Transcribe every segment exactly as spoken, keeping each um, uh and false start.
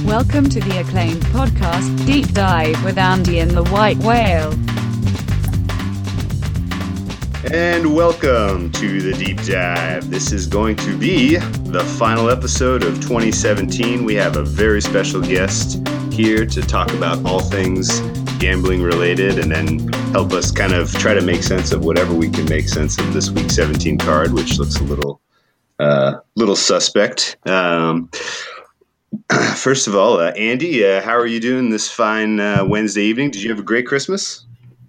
Welcome to the acclaimed podcast, Deep Dive with Andy and the White Whale. And welcome to the Deep Dive. This is going to be the final episode of twenty seventeen. We have a very special guest here to talk about all things gambling related and then help us kind of try to make sense of whatever we can make sense of this week seventeen card, which looks a little uh, little suspect. Um, first of all, uh, Andy, uh, how are you doing this fine uh, Wednesday evening? Did you have a great Christmas?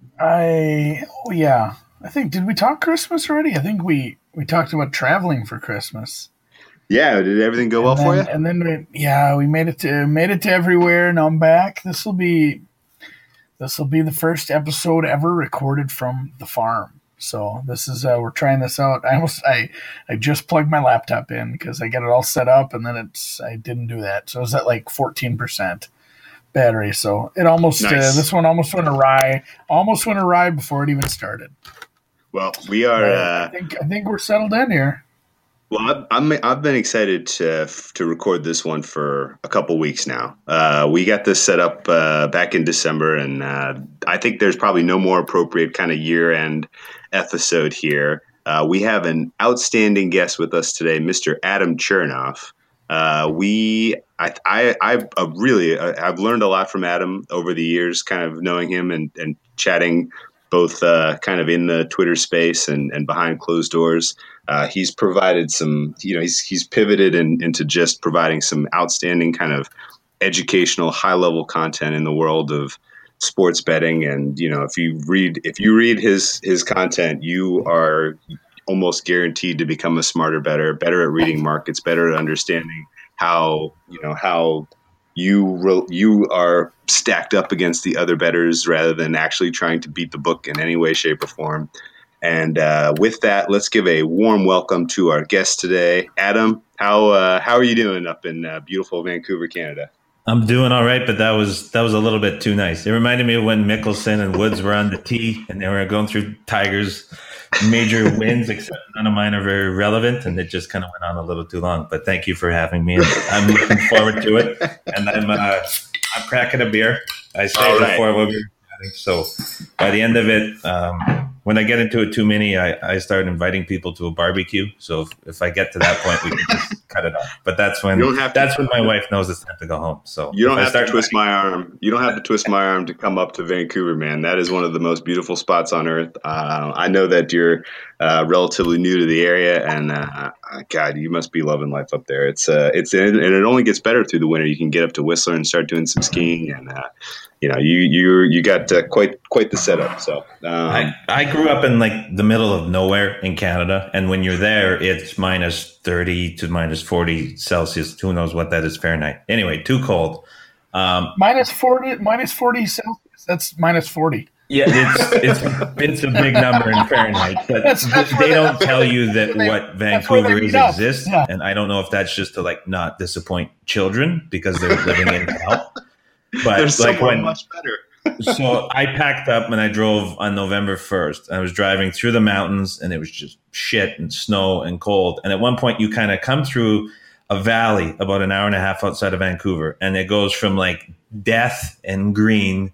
I, oh yeah. I think, did we talk Christmas already? I think we, we talked about traveling for Christmas. Yeah, did everything go and well then, for you? And then, we, yeah, we made it to made it to everywhere, and I'm back. This will be this will be the first episode ever recorded from the farm. So this is uh, we're trying this out. I almost I I just plugged my laptop in because I got it all set up, and then it's I didn't do that, so it was at like fourteen percent battery. So it almost nice. uh, this one almost went awry, almost went awry before it even started. Well, we are. Uh, I think I think we're settled in here. Well, I'm I've been excited to to record this one for a couple weeks now. Uh, we got this set up uh, back in December, and uh, I think there's probably no more appropriate kind of year end episode here. Uh, we have an outstanding guest with us today, Mister Adam Chernoff. Uh, we I I I uh, really uh, I've learned a lot from Adam over the years, kind of knowing him and and chatting both uh, kind of in the Twitter space and, and behind closed doors. Uh, he's provided some, you know, he's he's pivoted in, into just providing some outstanding kind of educational, high level content in the world of sports betting. And you know, if you read if you read his his content, you are almost guaranteed to become a smarter bettor, better at reading markets, better at understanding how you know how you re- you are stacked up against the other bettors rather than actually trying to beat the book in any way, shape, or form. And uh, with that, let's give a warm welcome to our guest today, Adam. How uh, how are you doing up in uh, beautiful Vancouver, Canada? I'm doing all right, but that was that was a little bit too nice. It reminded me of when Mickelson and Woods were on the tee and they were going through Tiger's major wins, except none of mine are very relevant, and it just kind of went on a little too long. But thank you for having me. I'm looking forward to it, and I'm uh, I'm cracking a beer. I saved right. it for what we were having, so by the end of it. Um, When I get into it too many, I, I start inviting people to a barbecue. So if, if I get to that point, we can just cut it off. But that's when that's when my wife knows it's time to go home. So you don't have to twist my arm. You don't have to twist my arm to come up to Vancouver, man. That is one of the most beautiful spots on earth. Uh, I know that you're uh, relatively new to the area, and uh, God, you must be loving life up there. It's uh, it's and it only gets better through the winter. You can get up to Whistler and start doing some skiing, and uh, you know you you you got uh, quite quite the setup. So um, I, I grew up in like the middle of nowhere in Canada, and when you're there, it's minus thirty to minus forty Celsius. Who knows what that is Fahrenheit? Anyway, too cold. Um, minus forty, minus forty Celsius. That's minus forty. Yeah, it's it's it's a big number in Fahrenheit, but that's, that's they don't they, tell you that they, what Vancouver is up. exists, yeah. And I don't know if that's just to like not disappoint children because they're living in hell. But There's like when much better. So I packed up and I drove on November first. I was driving through the mountains and it was just shit and snow and cold. And at one point you kind of come through a valley about an hour and a half outside of Vancouver, and it goes from like death and green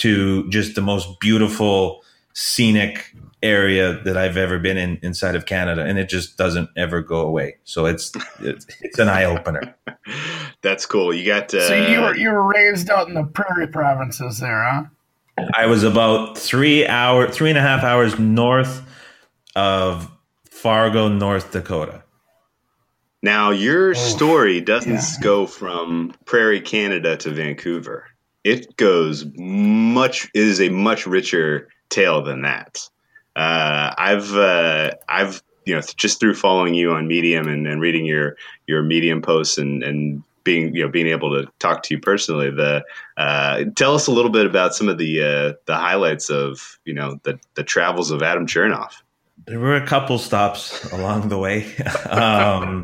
to just the most beautiful scenic area that I've ever been in inside of Canada, and it just doesn't ever go away. So it's it's, it's an eye opener. That's cool. You got uh, so you were you were raised out in the prairie provinces there, huh? I was about three hour, three and a half hours north of Fargo, North Dakota. Now your oh, story doesn't yeah. go from Prairie, Canada to Vancouver. It goes much is a much richer tale than that. Uh, I've uh, I've you know just through following you on Medium and, and reading your your Medium posts and, and being you know being able to talk to you personally. The uh, tell us a little bit about some of the uh, the highlights of you know the the travels of Adam Chernoff. There were a couple stops along the way. um,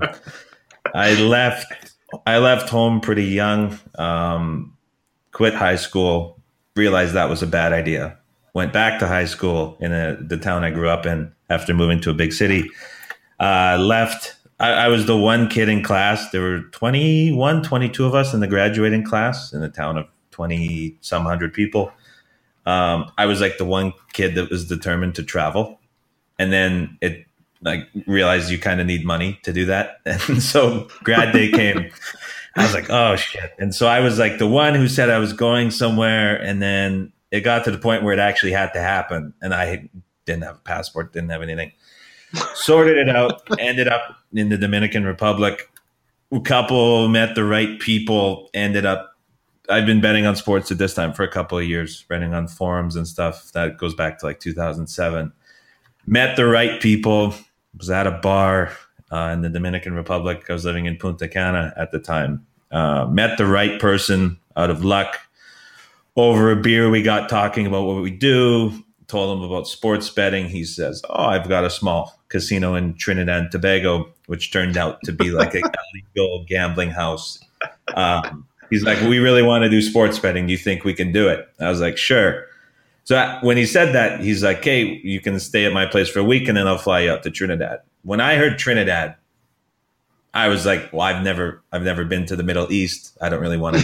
I left I left home pretty young. Um, quit high school, realized that was a bad idea. Went back to high school in a, the town I grew up in after moving to a big city. Uh, left I, I was the one kid in class. There were twenty-one, twenty-two of us in the graduating class in a town of twenty some hundred people. Um, I was like the one kid that was determined to travel. And then it like realized you kind of need money to do that. And so grad day came. I was like, oh shit. And so I was like the one who said I was going somewhere. And then it got to the point where it actually had to happen. And I didn't have a passport, didn't have anything. Sorted it out, ended up in the Dominican Republic. A couple met the right people, ended up, I've been betting on sports at this time for a couple of years, betting on forums and stuff. That goes back to like two thousand seven. Met the right people, was at a bar uh, in the Dominican Republic. I was living in Punta Cana at the time. Uh, met the right person out of luck. Over a beer, we got talking about what we do. Told him about sports betting. He says, oh, I've got a small casino in Trinidad and Tobago, which turned out to be like a legal gambling house. Um, he's like, we really want to do sports betting. Do you think we can do it? I was like, sure. So I, when he said that, he's like, hey, you can stay at my place for a week and then I'll fly you out to Trinidad. When I heard Trinidad, I was like, well, I've never, I've never been to the Middle East. I don't really want to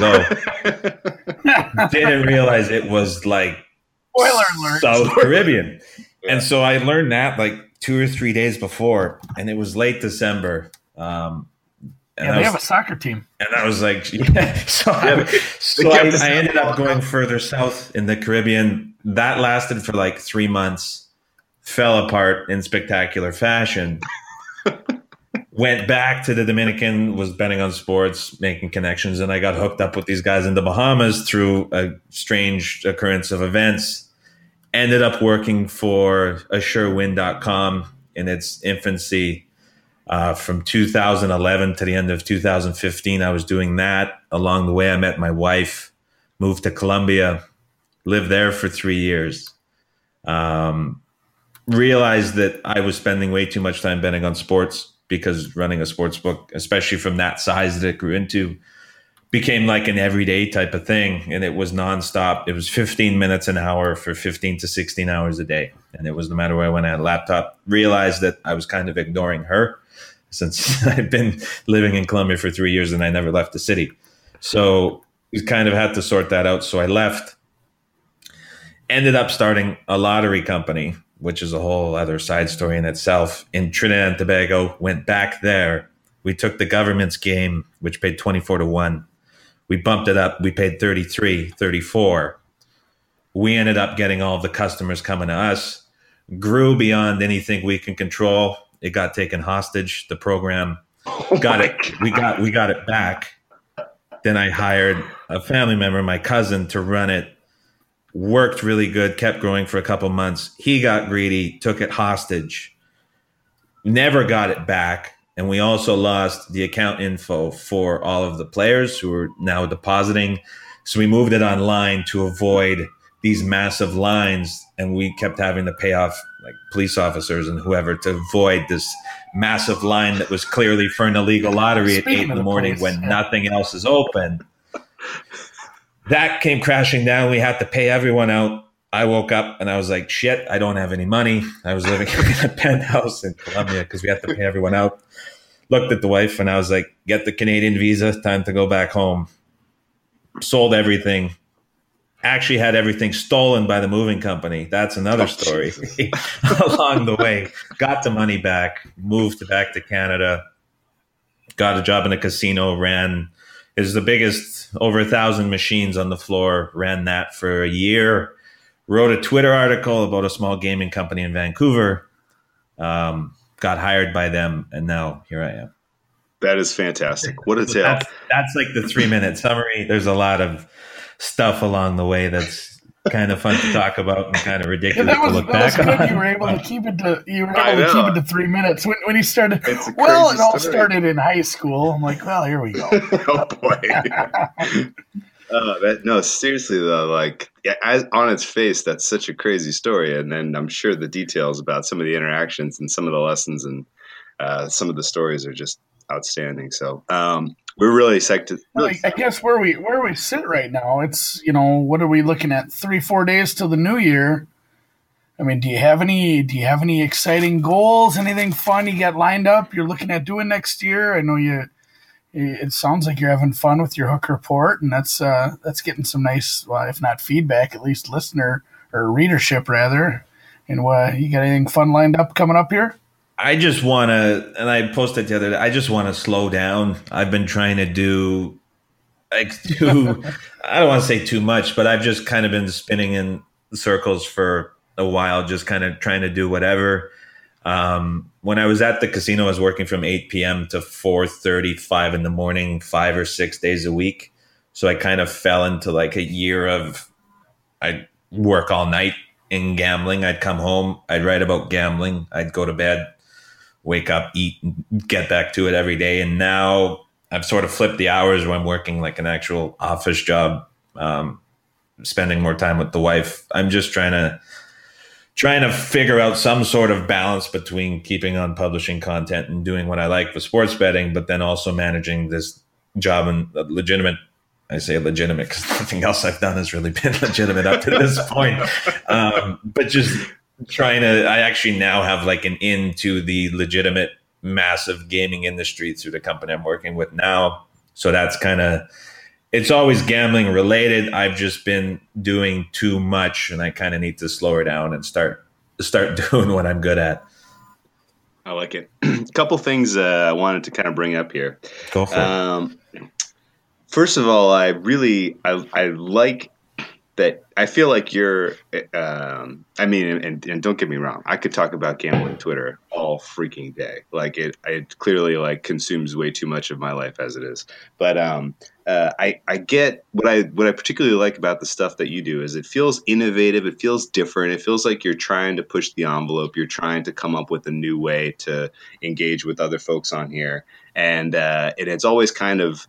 go. Didn't realize it was like Spoiler alert. South Caribbean. Yeah. And so I learned that like two or three days before, and it was late December. Um, and yeah, they was, have a soccer team. And I was like, yeah. So, I, so I, I ended up going further south in the Caribbean. That lasted for like three months, fell apart in spectacular fashion. Went back to the Dominican, was betting on sports, making connections, and I got hooked up with these guys in the Bahamas through a strange occurrence of events. Ended up working for assure win dot com in its infancy. Uh, from two thousand eleven to the end of two thousand fifteen, I was doing that. Along the way, I met my wife, moved to Colombia, lived there for three years. Um, realized that I was spending way too much time betting on sports, because running a sports book, especially from that size that it grew into, became like an everyday type of thing. And it was nonstop. It was fifteen minutes an hour for fifteen to sixteen hours a day. And it was no matter where I went, I had a laptop. Realized that I was kind of ignoring her since I'd been living in Colombia for three years and I never left the city. So we kind of had to sort that out. So I left, ended up starting a lottery company, which is a whole other side story in itself, in Trinidad and Tobago. Went back there. We took the government's game, which paid twenty-four to one. We bumped it up. We paid thirty-three, thirty-four. We ended up getting all of the customers coming to us. Grew beyond anything we can control. It got taken hostage. The program Oh got my it. God. We got we got it back. Then I hired a family member, my cousin, to run it. Worked really good, kept growing for a couple months. He got greedy, took it hostage, never got it back. And we also lost the account info for all of the players who are now depositing. So we moved it online to avoid these massive lines. And we kept having to pay off like police officers and whoever to avoid this massive line that was clearly for an illegal lottery at eight in the morning when nothing else is open. That came crashing down. We had to pay everyone out. I woke up and I was like, shit, I don't have any money. I was living in a penthouse in Colombia because we had to pay everyone out. Looked at the wife and I was like, get the Canadian visa, time to go back home. Sold everything. Actually had everything stolen by the moving company. That's another story. Along the way, got the money back, moved back to Canada, got a job in a casino, ran is the biggest, over a thousand machines on the floor, ran that for a year, wrote a Twitter article about a small gaming company in Vancouver, um, got hired by them, and now here I am. That is fantastic. What a So tale. that's, that's like the three minute summary. There's a lot of stuff along the way that's kind of fun to talk about and kind of Yeah, ridiculous that was, to look that was back good. on. You were able to keep it to you were I able to know. keep it to three minutes. When when he started, It's a well, crazy it all story. started in high school. I'm like, well, here we go. Oh boy. Uh, that, no, seriously though, like yeah, as, on its face, that's such a crazy story, and then I'm sure the details about some of the interactions and some of the lessons and uh, some of the stories are just outstanding. So um, we're really psyched to. Well, Really, I, I guess where we where we sit right now, it's you know what are we looking at? Three four days till the new year. I mean, do you have any? Do you have any exciting goals? Anything fun you got lined up? You're looking at doing next year? I know you. It sounds like you're having fun with your Hook Report, and that's uh, that's getting some nice, well, if not feedback, at least listener or readership rather. And uh, you got anything fun lined up coming up here? I just want to, and I posted the other day, I just want to slow down. I've been trying to do, like, do, I don't want to say too much, but I've just kind of been spinning in circles for a while, just kind of trying to do whatever. Um, when I was at the casino, I was working from eight p.m. to four thirty, five in the morning, five or six days a week. So I kind of fell into like a year of, I'd work all night in gambling. I'd come home, I'd write about gambling, I'd go to bed, wake up, eat, and get back to it every day. And now I've sort of flipped the hours where I'm working like an actual office job, um, spending more time with the wife. I'm just trying to trying to figure out some sort of balance between keeping on publishing content and doing what I like for sports betting, but then also managing this job and legitimate. I say legitimate because nothing else I've done has really been legitimate up to this point. Um, but just trying to, I actually now have like an into the legitimate massive gaming industry through the company I'm working with now. So that's kind of, it's always gambling related. I've just been doing too much and I kind of need to slow her down and start, start doing what I'm good at. I like it. A couple things uh, I wanted to kind of bring up here. Go for um, it. First of all, I really, I, I like that. I feel like you're, um, I mean, and, and don't get me wrong, I could talk about gambling Twitter all freaking day. Like it, it clearly like consumes way too much of my life as it is. But um, uh, I, I get what I, what I particularly like about the stuff that you do is it feels innovative. It feels different. It feels like you're trying to push the envelope. You're trying to come up with a new way to engage with other folks on here. And, uh, and it's always kind of,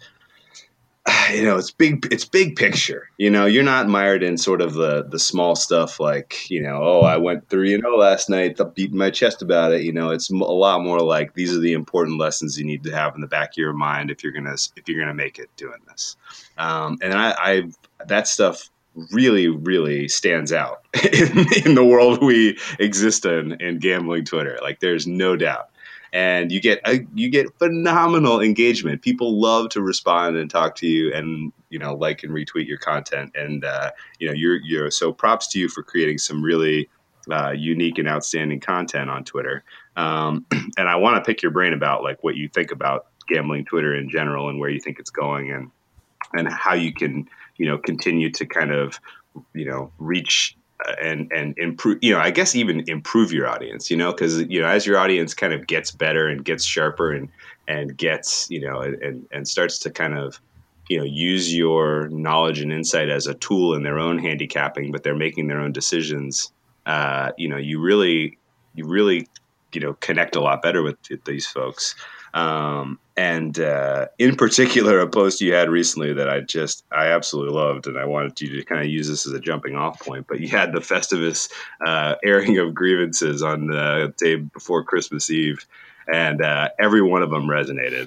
you know, it's big, it's big picture, you know, you're not mired in sort of the, the small stuff like, you know, oh, I went through, you know, last night, beating my chest about it. You know, it's a lot more like these are the important lessons you need to have in the back of your mind if you're going to, if you're going to make it doing this. Um, and I, I, that stuff really, really stands out in, in the world we exist in, in gambling Twitter. Like there's no doubt. And you get a, you get phenomenal engagement. People love to respond and talk to you, and you know, like and retweet your content. And uh, you know, you're you're so props to you for creating some really uh, unique and outstanding content on Twitter. Um, and I want to pick your brain about like what you think about gambling Twitter in general, and where you think it's going, and and how you can you know continue to kind of you know reach. And and improve, you know, I guess even improve your audience, you know, because, you know, as your audience kind of gets better and gets sharper and and gets, you know, and, and starts to kind of, you know, use your knowledge and insight as a tool in their own handicapping, but they're making their own decisions. Uh, you know, you really, you really, you know, connect a lot better with, with these folks. Um, and uh, in particular, a post you had recently that I just, I absolutely loved, and I wanted you to kind of use this as a jumping off point, but you had the Festivus uh, airing of grievances on the day before Christmas Eve, and uh, every one of them resonated.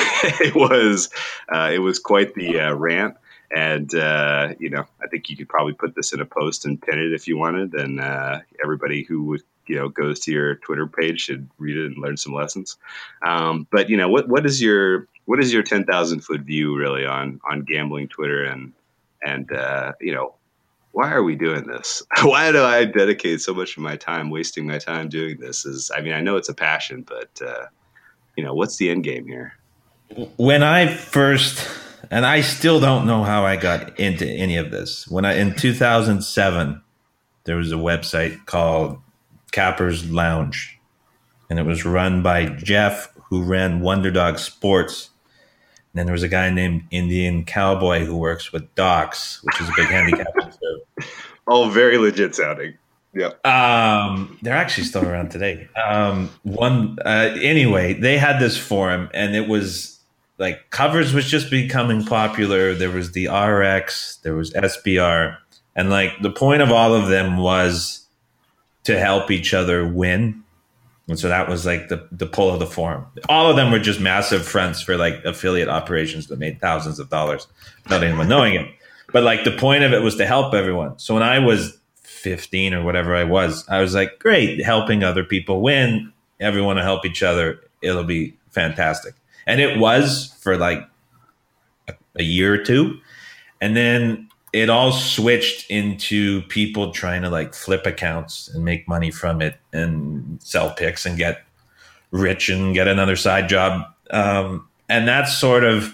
it was, uh, it was quite the uh, rant. And, uh, you know, I think you could probably put this in a post and pin it if you wanted. And uh, everybody who would, you know, goes to your Twitter page should read it and learn some lessons. Um, but, you know, what what is your what is your ten thousand foot view really on on gambling Twitter? And, and uh, you know, why are we doing this? Why do I dedicate so much of my time, wasting my time doing this? Is I mean, I know it's a passion, but, uh, you know, what's the end game here? When I first... And I still don't know how I got into any of this. When I in two thousand seven, there was a website called Capper's Lounge, and it was run by Jeff, who ran Wonder Dog Sports. And then there was a guy named Indian Cowboy who works with Docs, which is a big handicapping service. Oh, very legit sounding. Yeah. Um, they're actually still around today. Um, one uh, anyway, they had this forum, and it was. Like covers was just becoming popular. There was the R X, there was S B R. And like the point of all of them was to help each other win. And so that was like the, the pull of the forum. All of them were just massive fronts for like affiliate operations that made thousands of dollars without anyone knowing it. But like the point of it was to help everyone. So when I was fifteen or whatever I was. I was like, great, helping other people win. Everyone will help each other. It'll be fantastic. And it was for like a, a year or two. And then it all switched into people trying to like flip accounts and make money from it and sell picks and get rich and get another side job. Um, and that's sort of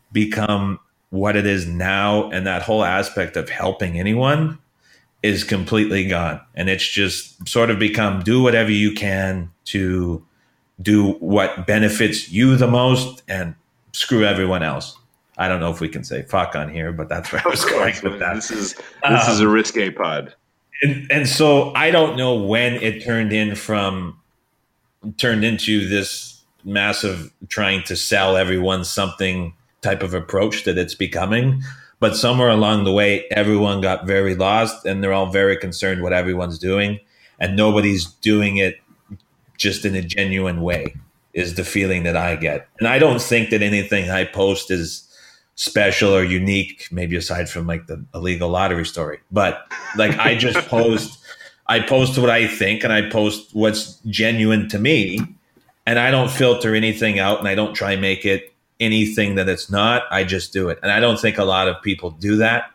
become what it is now. And that whole aspect of helping anyone is completely gone. And it's just sort of become do whatever you can to do what benefits you the most and screw everyone else. I don't know if we can say fuck on here, but that's where I was going with that. This is this um, is a risque pod. And, and so I don't know when it turned in from turned into this massive trying to sell everyone something type of approach that it's becoming. But somewhere along the way, everyone got very lost and they're all very concerned what everyone's doing. And nobody's doing it just in a genuine way is the feeling that I get. And I don't think that anything I post is special or unique, maybe aside from like the illegal lottery story. But like I just post, I post what I think and I post what's genuine to me. And I don't filter anything out and I don't try and make it anything that it's not. I just do it. And I don't think a lot of people do that.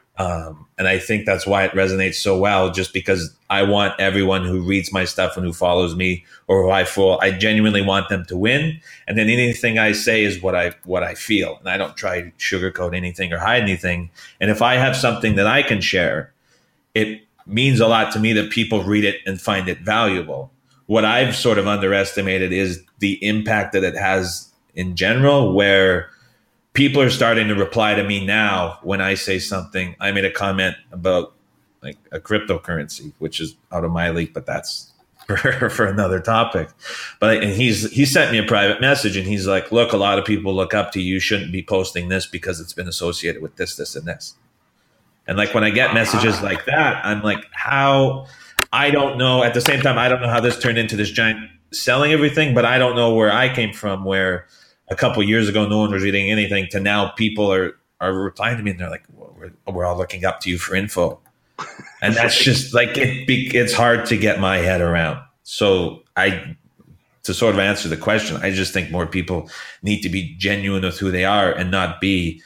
Um, and I think that's why it resonates so well, just because I want everyone who reads my stuff and who follows me or who I follow, I genuinely want them to win. And then anything I say is what I what I feel. And I don't try to sugarcoat anything or hide anything. And if I have something that I can share, it means a lot to me that people read it and find it valuable. What I've sort of underestimated is the impact that it has in general, where people are starting to reply to me now when I say something. I made a comment about like a cryptocurrency, which is out of my league, but that's for, for another topic. But and he's he sent me a private message and he's like, look, a lot of people look up to you. You shouldn't be posting this because it's been associated with this, this, and this. And like when I get messages like that, I'm like, how? I don't know. At the same time, I don't know how this turned into this giant selling everything, but I don't know where I came from, where a couple of years ago, no one was reading anything to now people are, are replying to me and they're like, well, we're, we're all looking up to you for info. And that's just like, it, it's hard to get my head around. So I, to sort of answer the question, I just think more people need to be genuine with who they are and not be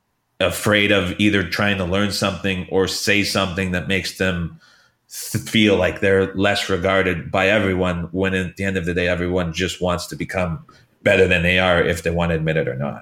afraid of either trying to learn something or say something that makes them feel like they're less regarded by everyone, when at the end of the day, everyone just wants to become better than they are, if they want to admit it or not.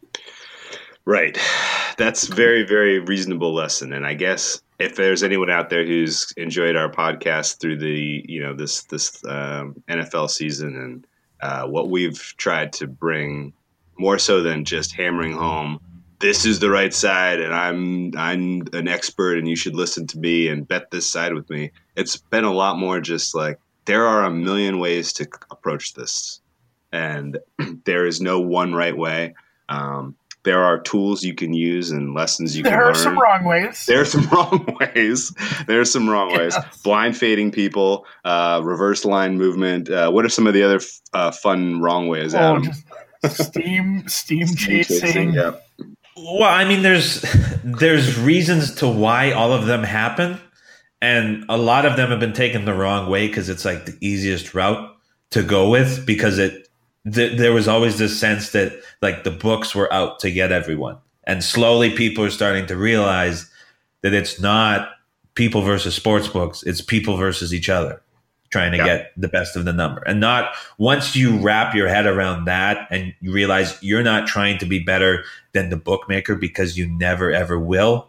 Right. That's very, very reasonable lesson. And I guess if there's anyone out there who's enjoyed our podcast through the, you know, this, this um, N F L season and uh, what we've tried to bring, more so than just hammering home, this is the right side and I'm, I'm an expert and you should listen to me and bet this side with me. It's been a lot more just like, there are a million ways to approach this. And there is no one right way. Um, there are tools you can use and lessons you there can learn. There are some wrong ways. There are some wrong ways. There are some wrong ways. Yes. Blind fading people, uh, reverse line movement. Uh, what are some of the other f- uh, fun wrong ways, Adam? Oh, just steam, steam, steam chasing. chasing. Yeah. Well, I mean, there's there's reasons to why all of them happen. And a lot of them have been taken the wrong way because it's like the easiest route to go with, because it th- there was always this sense that like the books were out to get everyone. And slowly people are starting to realize that it's not people versus sports books. It's people versus each other trying to yeah. get the best of the number. And not once you wrap your head around that and you realize you're not trying to be better than the bookmaker because you never, ever will.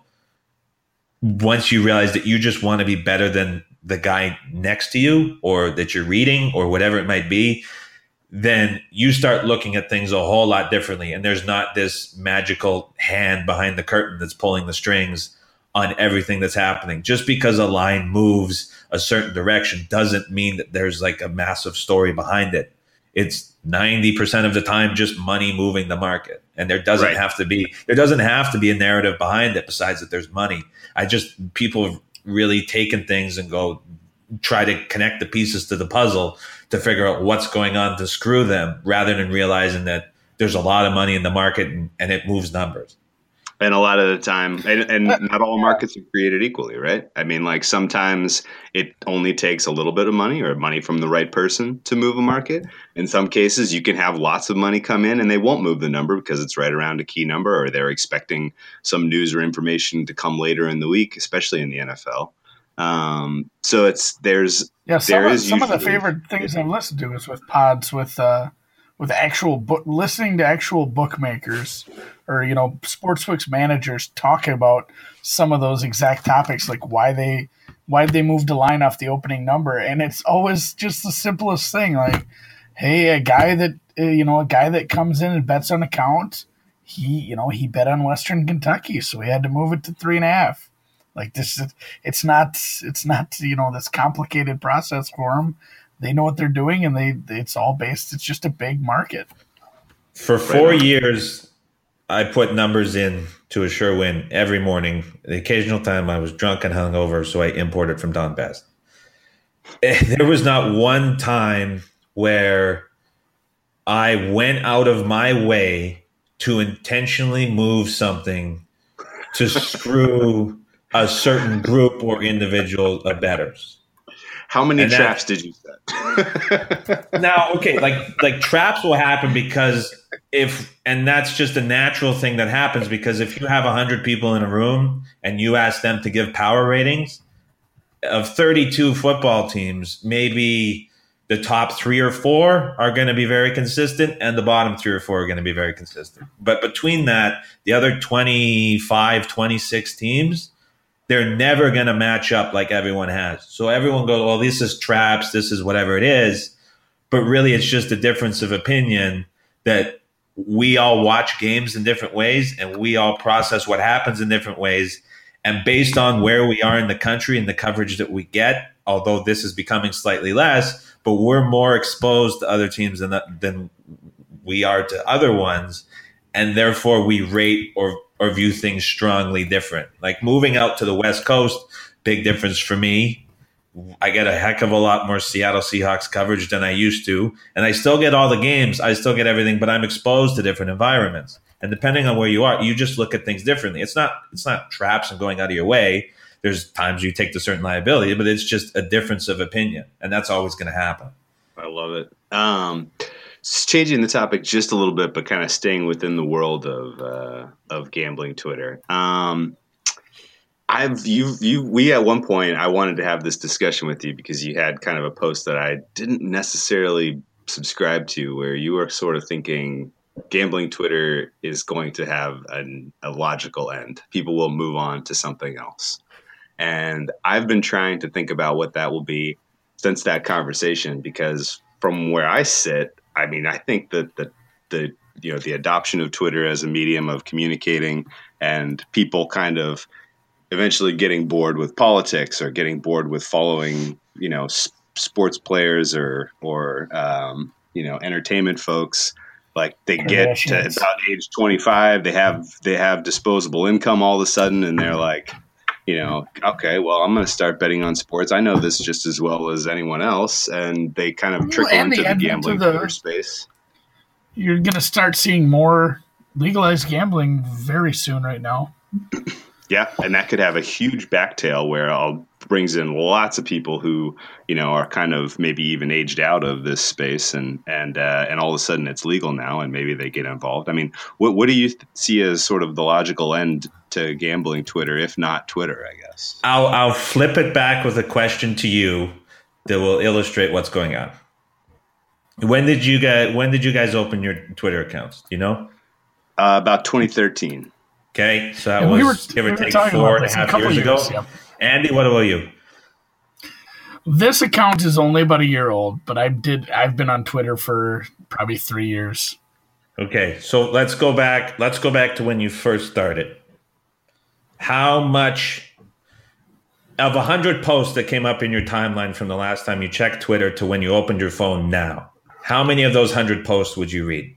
Once you realize that you just want to be better than the guy next to you or that you're reading or whatever it might be, then you start looking at things a whole lot differently. And there's not this magical hand behind the curtain that's pulling the strings on everything that's happening. Just because a line moves a certain direction doesn't mean that there's like a massive story behind it. It's ninety percent of the time just money moving the market. And there doesn't right. have to be, there doesn't have to be a narrative behind it besides that there's money. I just, people have really taken things and go try to connect the pieces to the puzzle to figure out what's going on to screw them, rather than realizing that there's a lot of money in the market and, and it moves numbers. And a lot of the time, and, and not all markets are created equally, right? I mean, like sometimes it only takes a little bit of money or money from the right person to move a market. In some cases, you can have lots of money come in and they won't move the number because it's right around a key number, or they're expecting some news or information to come later in the week, especially in the N F L. Um, so it's there's yeah. Some, there of, is some usually, of the favorite things I've listened to is with pods with uh, with actual book listening to actual bookmakers or you know sportsbooks managers talking about some of those exact topics, like why they why they moved the line off the opening number, and it's always just the simplest thing, like, hey, a guy that uh, you know a guy that comes in and bets on account, he you know he bet on Western Kentucky, so he had to move it to three and a half. Like this, it's not, it's not, you know, this complicated process for them. They know what they're doing, and they, it's all based. It's just a big market. For four years, I put numbers in to a sure win every morning. The occasional time I was drunk and hungover, so I imported from Don Best. There was not one time where I went out of my way to intentionally move something to screw a certain group or individual of bettors. How many and traps that, did you set? Now, okay, like like traps will happen because if, and that's just a natural thing that happens because if you have one hundred people in a room and you ask them to give power ratings of thirty-two football teams, maybe the top three or four are going to be very consistent and the bottom three or four are going to be very consistent. But between that, the other twenty-five, twenty-six teams, they're never going to match up like everyone has. So everyone goes, well, this is traps, this is whatever it is. But really, it's just a difference of opinion that we all watch games in different ways and we all process what happens in different ways. And based on where we are in the country and the coverage that we get, although this is becoming slightly less, but we're more exposed to other teams than, than we are to other ones. And therefore, we rate or or view things strongly different. Like moving out to the West Coast, big difference for me. I get a heck of a lot more Seattle Seahawks coverage than I used to. And I still get all the games. I still get everything, but I'm exposed to different environments. And depending on where you are, you just look at things differently. It's not it's not traps and going out of your way. There's times you take the certain liability, but it's just a difference of opinion. And that's always going to happen. I love it. Um, changing the topic just a little bit, but kind of staying within the world of uh, of gambling Twitter. Um, I've you you we at one point I wanted to have this discussion with you because you had kind of a post that I didn't necessarily subscribe to, where you were sort of thinking gambling Twitter is going to have an, a logical end. People will move on to something else, and I've been trying to think about what that will be since that conversation, because from where I sit, I mean, I think that the, the, you know, the adoption of Twitter as a medium of communicating and people kind of eventually getting bored with politics or getting bored with following, you know, s- sports players or, or, um, you know, entertainment folks, like they get to about age twenty-five, they have, they have disposable income all of a sudden. And they're like, you know, okay, well, I'm going to start betting on sports. I know this just as well as anyone else. And they kind of trickle well, into the into gambling the, Twitter space. You're going to start seeing more legalized gambling very soon right now. Yeah, and that could have a huge backtail where it brings in lots of people who, you know, are kind of maybe even aged out of this space, and and uh, and all of a sudden it's legal now, and maybe they get involved. I mean, what what do you th- see as sort of the logical end to gambling Twitter, if not Twitter? I guess I'll I'll flip it back with a question to you that will illustrate what's going on. When did you guys When did you guys open your Twitter accounts? Do you know? Uh, about twenty thirteen. Okay, so that and was we were, give or we take four and a half years, years ago. Yep. Andy, what about you? This account is only about a year old, but I did. I've been on Twitter for probably three years. Okay, so let's go back. Let's go back to when you first started. How much of a hundred posts that came up in your timeline from the last time you checked Twitter to when you opened your phone now? How many of those hundred posts would you read?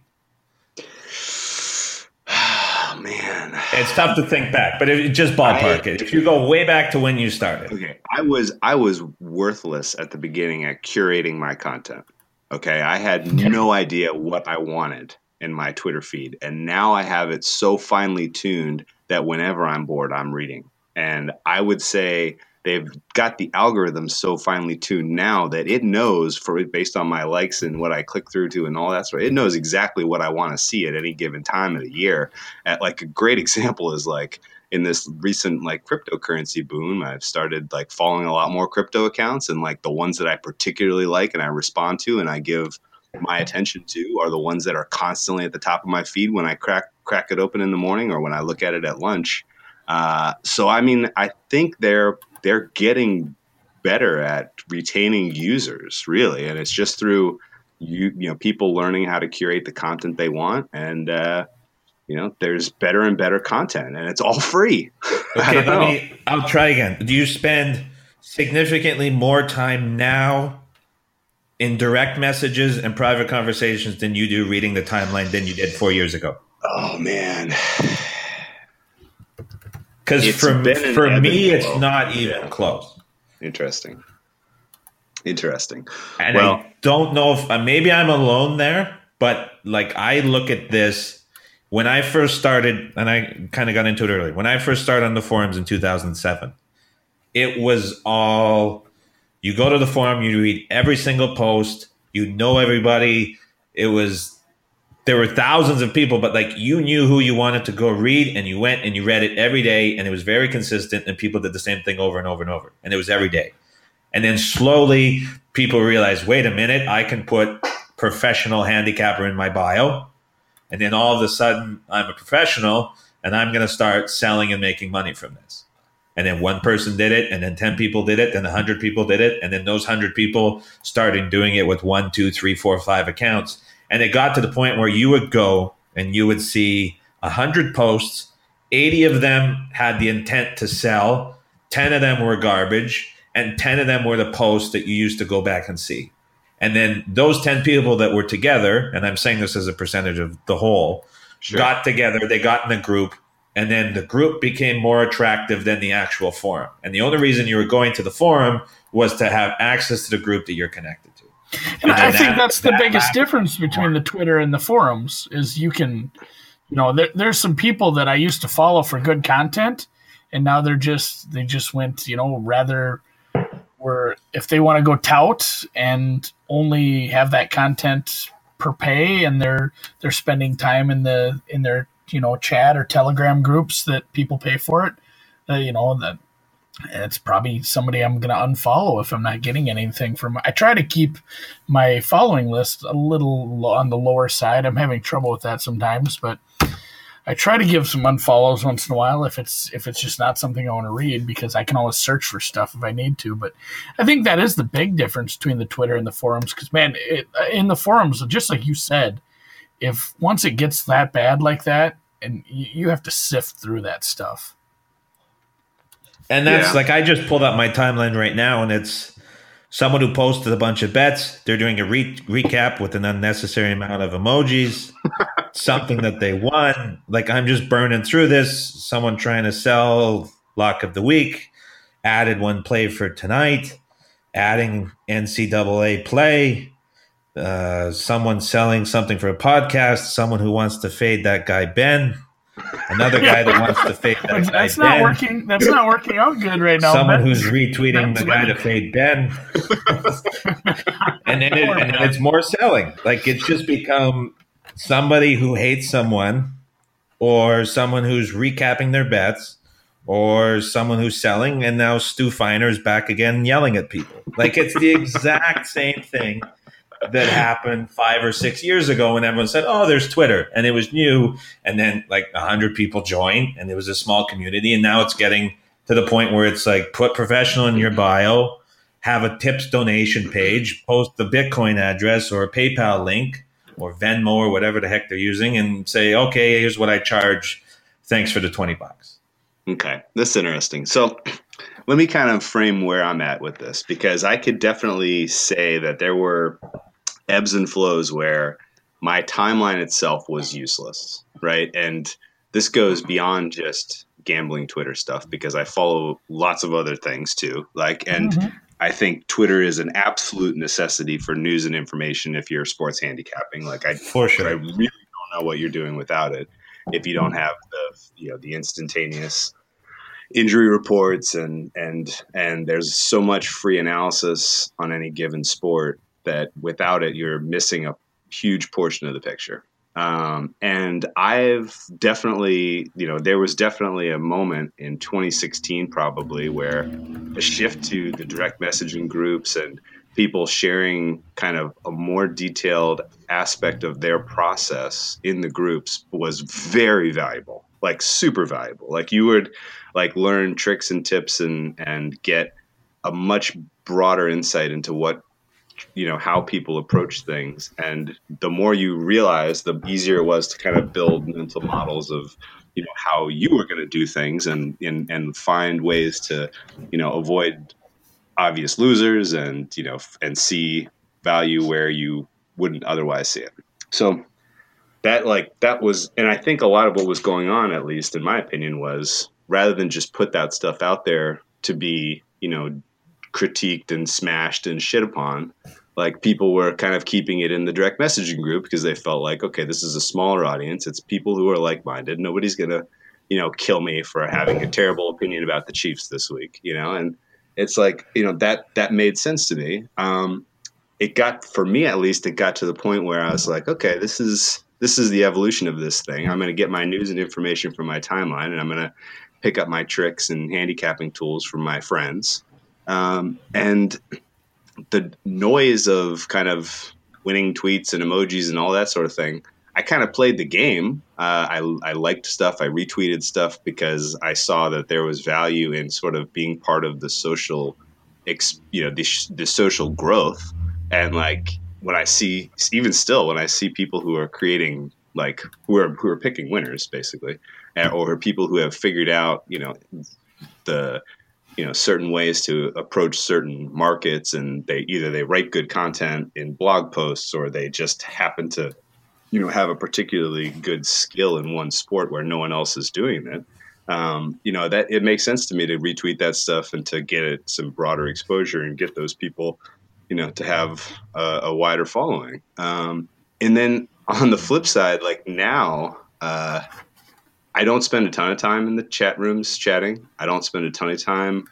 Oh man, it's tough to think back, but it, just ballpark I, it. If you go way back to when you started. Okay, I was I was worthless at the beginning at curating my content. Okay, I had no idea what I wanted in my Twitter feed, and now I have it so finely tuned that whenever I'm bored, I'm reading. And I would say they've got the algorithm so finely tuned now that it knows, for based on my likes and what I click through to and all that sort of, it knows exactly what I want to see at any given time of the year. At like a great example is like in this recent like cryptocurrency boom, I've started like following a lot more crypto accounts, and like the ones that I particularly like and I respond to and I give my attention to are the ones that are constantly at the top of my feed when I crack crack it open in the morning or when I look at it at lunch. Uh, so, I mean, I think they're they're getting better at retaining users, really, and it's just through you you know people learning how to curate the content they want, and uh, you know, there's better and better content, and it's all free. I Okay, don't let know. me. I'll try again. Do you spend significantly more time now in direct messages and private conversations than you do reading the timeline than you did four years ago? Oh man. Because It's for been an for ebb me, and it's flow. not even Yeah. close. Interesting. Interesting. And Well, I don't know if uh, maybe I'm alone there, but like I look at this when I first started, and I kind of got into it early. When I first started on the forums in two thousand seven, it was all you go to the forum, you read every single post, you know everybody. It was there were thousands of people, but like you knew who you wanted to go read, and you went and you read it every day, and it was very consistent, and people did the same thing over and over and over, and it was every day. And then slowly people realized, wait a minute, I can put professional handicapper in my bio. And then all of a sudden I'm a professional and I'm going to start selling and making money from this. And then one person did it, and then ten people did it, then a hundred people did it. And then those hundred people started doing it with one, two, three, four, five accounts. And it got to the point where you would go and you would see a hundred posts, eighty of them had the intent to sell, ten of them were garbage, and ten of them were the posts that you used to go back and see. And then those ten people that were together, and I'm saying this as a percentage of the whole, sure. got together, they got in a group, and then the group became more attractive than the actual forum. And the only reason you were going to the forum was to have access to the group that you're connected to. And, And I then think that- that's the that biggest lasted difference between the Twitter and the forums is you can, you know, there, there's some people that I used to follow for good content, and now they're just they just went, you know, rather where if they want to go tout and only have that content per pay, and they're they're spending time in the in their you know chat or Telegram groups that people pay for it, uh, you know that. It's probably somebody I'm going to unfollow if I'm not getting anything from. I try to keep my following list a little on the lower side. I'm having trouble with that sometimes, but I try to give some unfollows once in a while if it's if it's just not something I want to read, because I can always search for stuff if I need to. But I think that is the big difference between the Twitter and the forums, because man, it, in the forums, just like you said, if once it gets that bad like that, and you, you have to sift through that stuff. And that's Yeah. like, I just pulled up my timeline right now, and it's someone who posted a bunch of bets. They're doing a re- recap with an unnecessary amount of emojis, something that they won. Like, I'm just burning through this. Someone trying to sell lock of the week, added one play for tonight, adding N C double A play, uh, someone selling something for a podcast, someone who wants to fade that guy Ben. Another guy that wants to fade that guy That's not Ben. working. That's not working out good right now. Someone Ben. who's retweeting That's the guy right. to fade Ben. and then it, and then it's more selling. Like, it's just become somebody who hates someone, or someone who's recapping their bets, or someone who's selling, and now Stu Feiner's back again yelling at people. Like, it's the exact same thing that happened five or six years ago when everyone said, oh, there's Twitter, and it was new. And then like a hundred people joined, and it was a small community. And now it's getting to the point where it's like, put professional in your bio, have a tips donation page, post the Bitcoin address or a PayPal link or Venmo or whatever the heck they're using, and say, okay, here's what I charge. Thanks for the twenty bucks. Okay, that's interesting. So let me kind of frame where I'm at with this, because I could definitely say that there were ebbs and flows where my timeline itself was useless, right? And this goes beyond just gambling Twitter stuff, because I follow lots of other things too. Like, and Mhm. I think Twitter is an absolute necessity for news and information if you're sports handicapping. Like, I, For I sure. really don't know what you're doing without it. if you don't have the, you know, the instantaneous injury reports and, and, and there's so much free analysis on any given sport that without it, you're missing a huge portion of the picture. Um, and I've definitely, you know, there was definitely a moment in twenty sixteen probably where a shift to the direct messaging groups and people sharing kind of a more detailed aspect of their process in the groups was very valuable, like super valuable. Like you would like learn tricks and tips and, and get a much broader insight into what, you know, how people approach things. And the more you realize, the easier it was to kind of build mental models of, you know, how you were going to do things and, and, and find ways to, you know, avoid obvious losers and, you know, and see value where you wouldn't otherwise see it. So that like, that was, and I think a lot of what was going on, at least in my opinion, was rather than just put that stuff out there to be, you know, critiqued and smashed and shit upon, like people were kind of keeping it in the direct messaging group because they felt like, okay, this is a smaller audience. It's people who are like-minded. Nobody's going to, you know, kill me for having a terrible opinion about the Chiefs this week, you know? And it's like, you know, that, that made sense to me. Um, it got, for me at least, it got to the point where I was like, okay, this is, this is the evolution of this thing. I'm going to get my news and information from my timeline, and I'm going to pick up my tricks and handicapping tools from my friends. Um, and the noise of kind of winning tweets and emojis and all that sort of thing, I kind of played the game. Uh, I, I liked stuff. I retweeted stuff because I saw that there was value in sort of being part of the social, ex, you know, the, the social growth. And like when I see, even still, when I see people who are creating, like who are who are picking winners, basically, or people who have figured out, you know, the you know, certain ways to approach certain markets, and they either they write good content in blog posts or they just happen to, you know, have a particularly good skill in one sport where no one else is doing it. Um, you know, that it makes sense to me to retweet that stuff and to get it some broader exposure and get those people, you know, to have a, a wider following. Um, and then on the flip side, like now, uh, I don't spend a ton of time in the chat rooms chatting. I don't spend a ton of time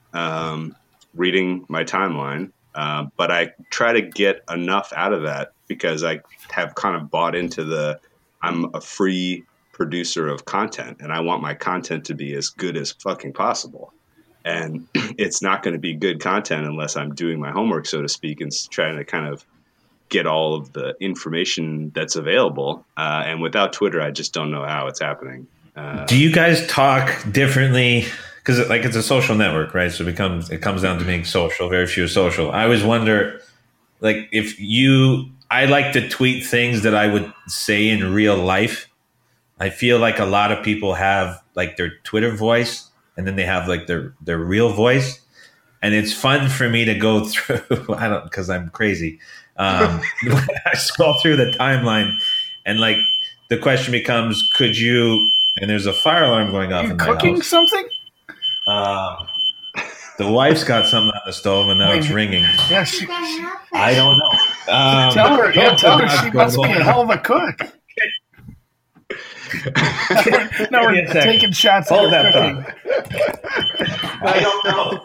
um, reading my timeline, uh, but I try to get enough out of that because I have kind of bought into the, I'm a free producer of content and I want my content to be as good as fucking possible. And it's not going to be good content unless I'm doing my homework, so to speak, and trying to kind of get all of the information that's available. Uh, and without Twitter, I just don't know how it's happening. Uh, Do you guys talk differently? Because like it's a social network, right? So it becomes it comes down to being social. Very few social. I always wonder, like, if you, I like to tweet things that I would say in real life. I feel like a lot of people have like their Twitter voice, and then they have like their their real voice, and it's fun for me to go through. I don't, because I'm crazy. Um, I scroll through the timeline, and like the question becomes, could you? And there's a fire alarm going off You're in my cooking house. something? Uh, the wife's got something on the stove, and now it's ringing. Yeah, she, I don't know. Um, tell her. Yeah, tell her she Go must be on. a hell of a cook. No, we're Give me a second. taking shots at Hold her that cooking. thought. I don't know.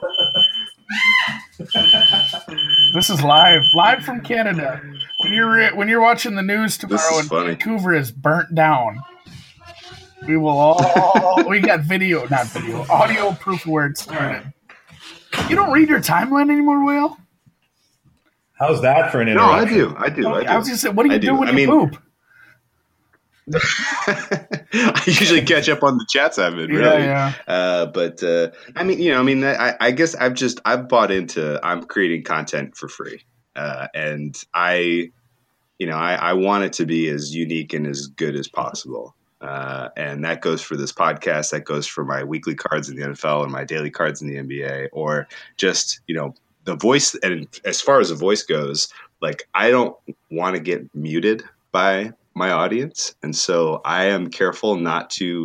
This is live, live from Canada. When you're when you're watching the news tomorrow is and funny. Vancouver is burnt down, we will all we got video, not video, audio proof of where it started. You don't read your timeline anymore, Will? How's that for an no, I interruption? do. I do. Okay, I do. I was gonna say, what do you I do, do. when I you mean- poop? I usually catch up on the chats I'm in, Yeah, really. yeah. Uh, but uh, I mean, you know, I mean, I, I guess I've just I've bought into I'm creating content for free, uh, and I, you know, I, I want it to be as unique and as good as possible, uh, and that goes for this podcast. That goes for my weekly cards in the N F L and my daily cards in the N B A, or just you know the voice. And as far as the voice goes, like I don't want to get muted by my audience, and so I am careful not to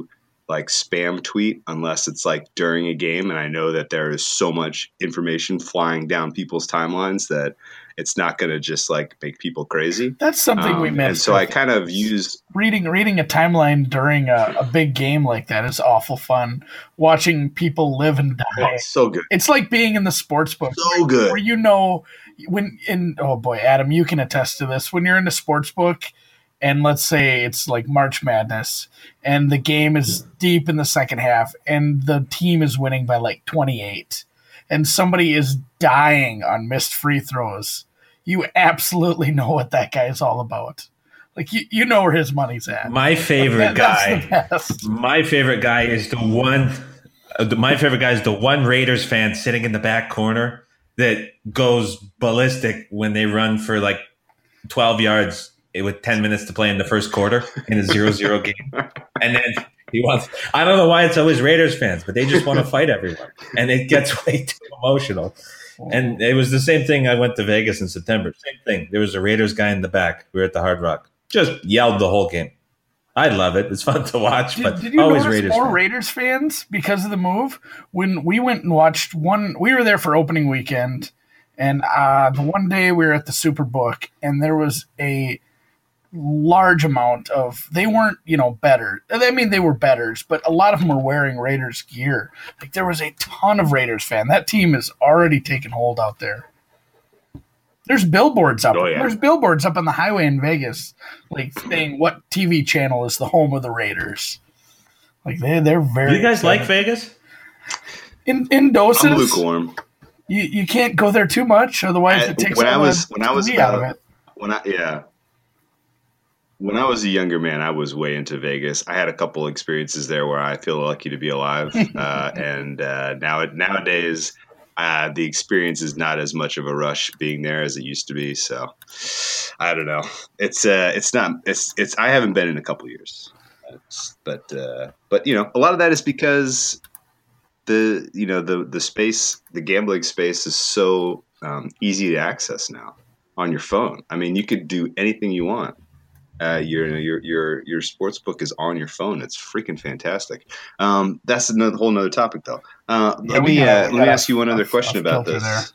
like spam tweet unless it's like during a game, and I know that there is so much information flying down people's timelines that it's not going to just like make people crazy. That's something um, we missed. And so I kind of use reading reading a timeline during a, a big game like that is awful fun. Watching people live and die. Oh, it's so good. It's like being in the sports book. So good. Where you know when in oh boy, Adam, you can attest to this. When you're in a sports book and let's say it's like March Madness and the game is deep in the second half and the team is winning by like twenty-eight and somebody is dying on missed free throws. You absolutely know what that guy is all about. Like you, you know where his money's at. My favorite That- guy. that's the best. My favorite guy is the one. uh, the- My favorite guy is the one Raiders fan sitting in the back corner that goes ballistic when they run for like twelve yards with ten minutes to play in the first quarter in a zero zero game, and then he wants. I don't know why it's always Raiders fans, but they just want to fight everyone, and it gets way too emotional. And it was the same thing. I went to Vegas in September. Same thing. There was a Raiders guy in the back. We were at the Hard Rock. Just yelled the whole game. I love it. It's fun to watch, Did, but did you always notice Raiders more fans. Raiders fans because of the move? When we went and watched one, we were there for opening weekend, and uh, the one day we were at the Superbook, and there was a large amount of they weren't you know better. I mean they were betters, but a lot of them were wearing Raiders gear. Like there was a ton of Raiders fan. That team is already taking hold out there. There's billboards up. Oh, yeah. There's billboards up on the highway in Vegas, like saying what T V channel is the home of the Raiders. Like they they're very. Do you guys like excited. Vegas? in in doses? I'm lukewarm. You you can't go there too much, otherwise I- it takes when I all was- the when I was T V out of about- it. When I yeah. When I was a younger man, I was way into Vegas. I had a couple experiences there where I feel lucky to be alive. Uh, and uh, now nowadays, uh, the experience is not as much of a rush being there as it used to be. So I don't know. It's uh, it's not. It's it's. I haven't been in a couple years, It's- but uh, but you know, a lot of that is because the you know the the space, the gambling space, is so um, easy to access now on your phone. I mean, you could do anything you want. Uh, your your your your sports book is on your phone. It's freaking fantastic. Um, that's another whole nother topic, though. Uh, Yeah, let we me got- uh, we let me got ask you one a- other a- question a about filter this. there.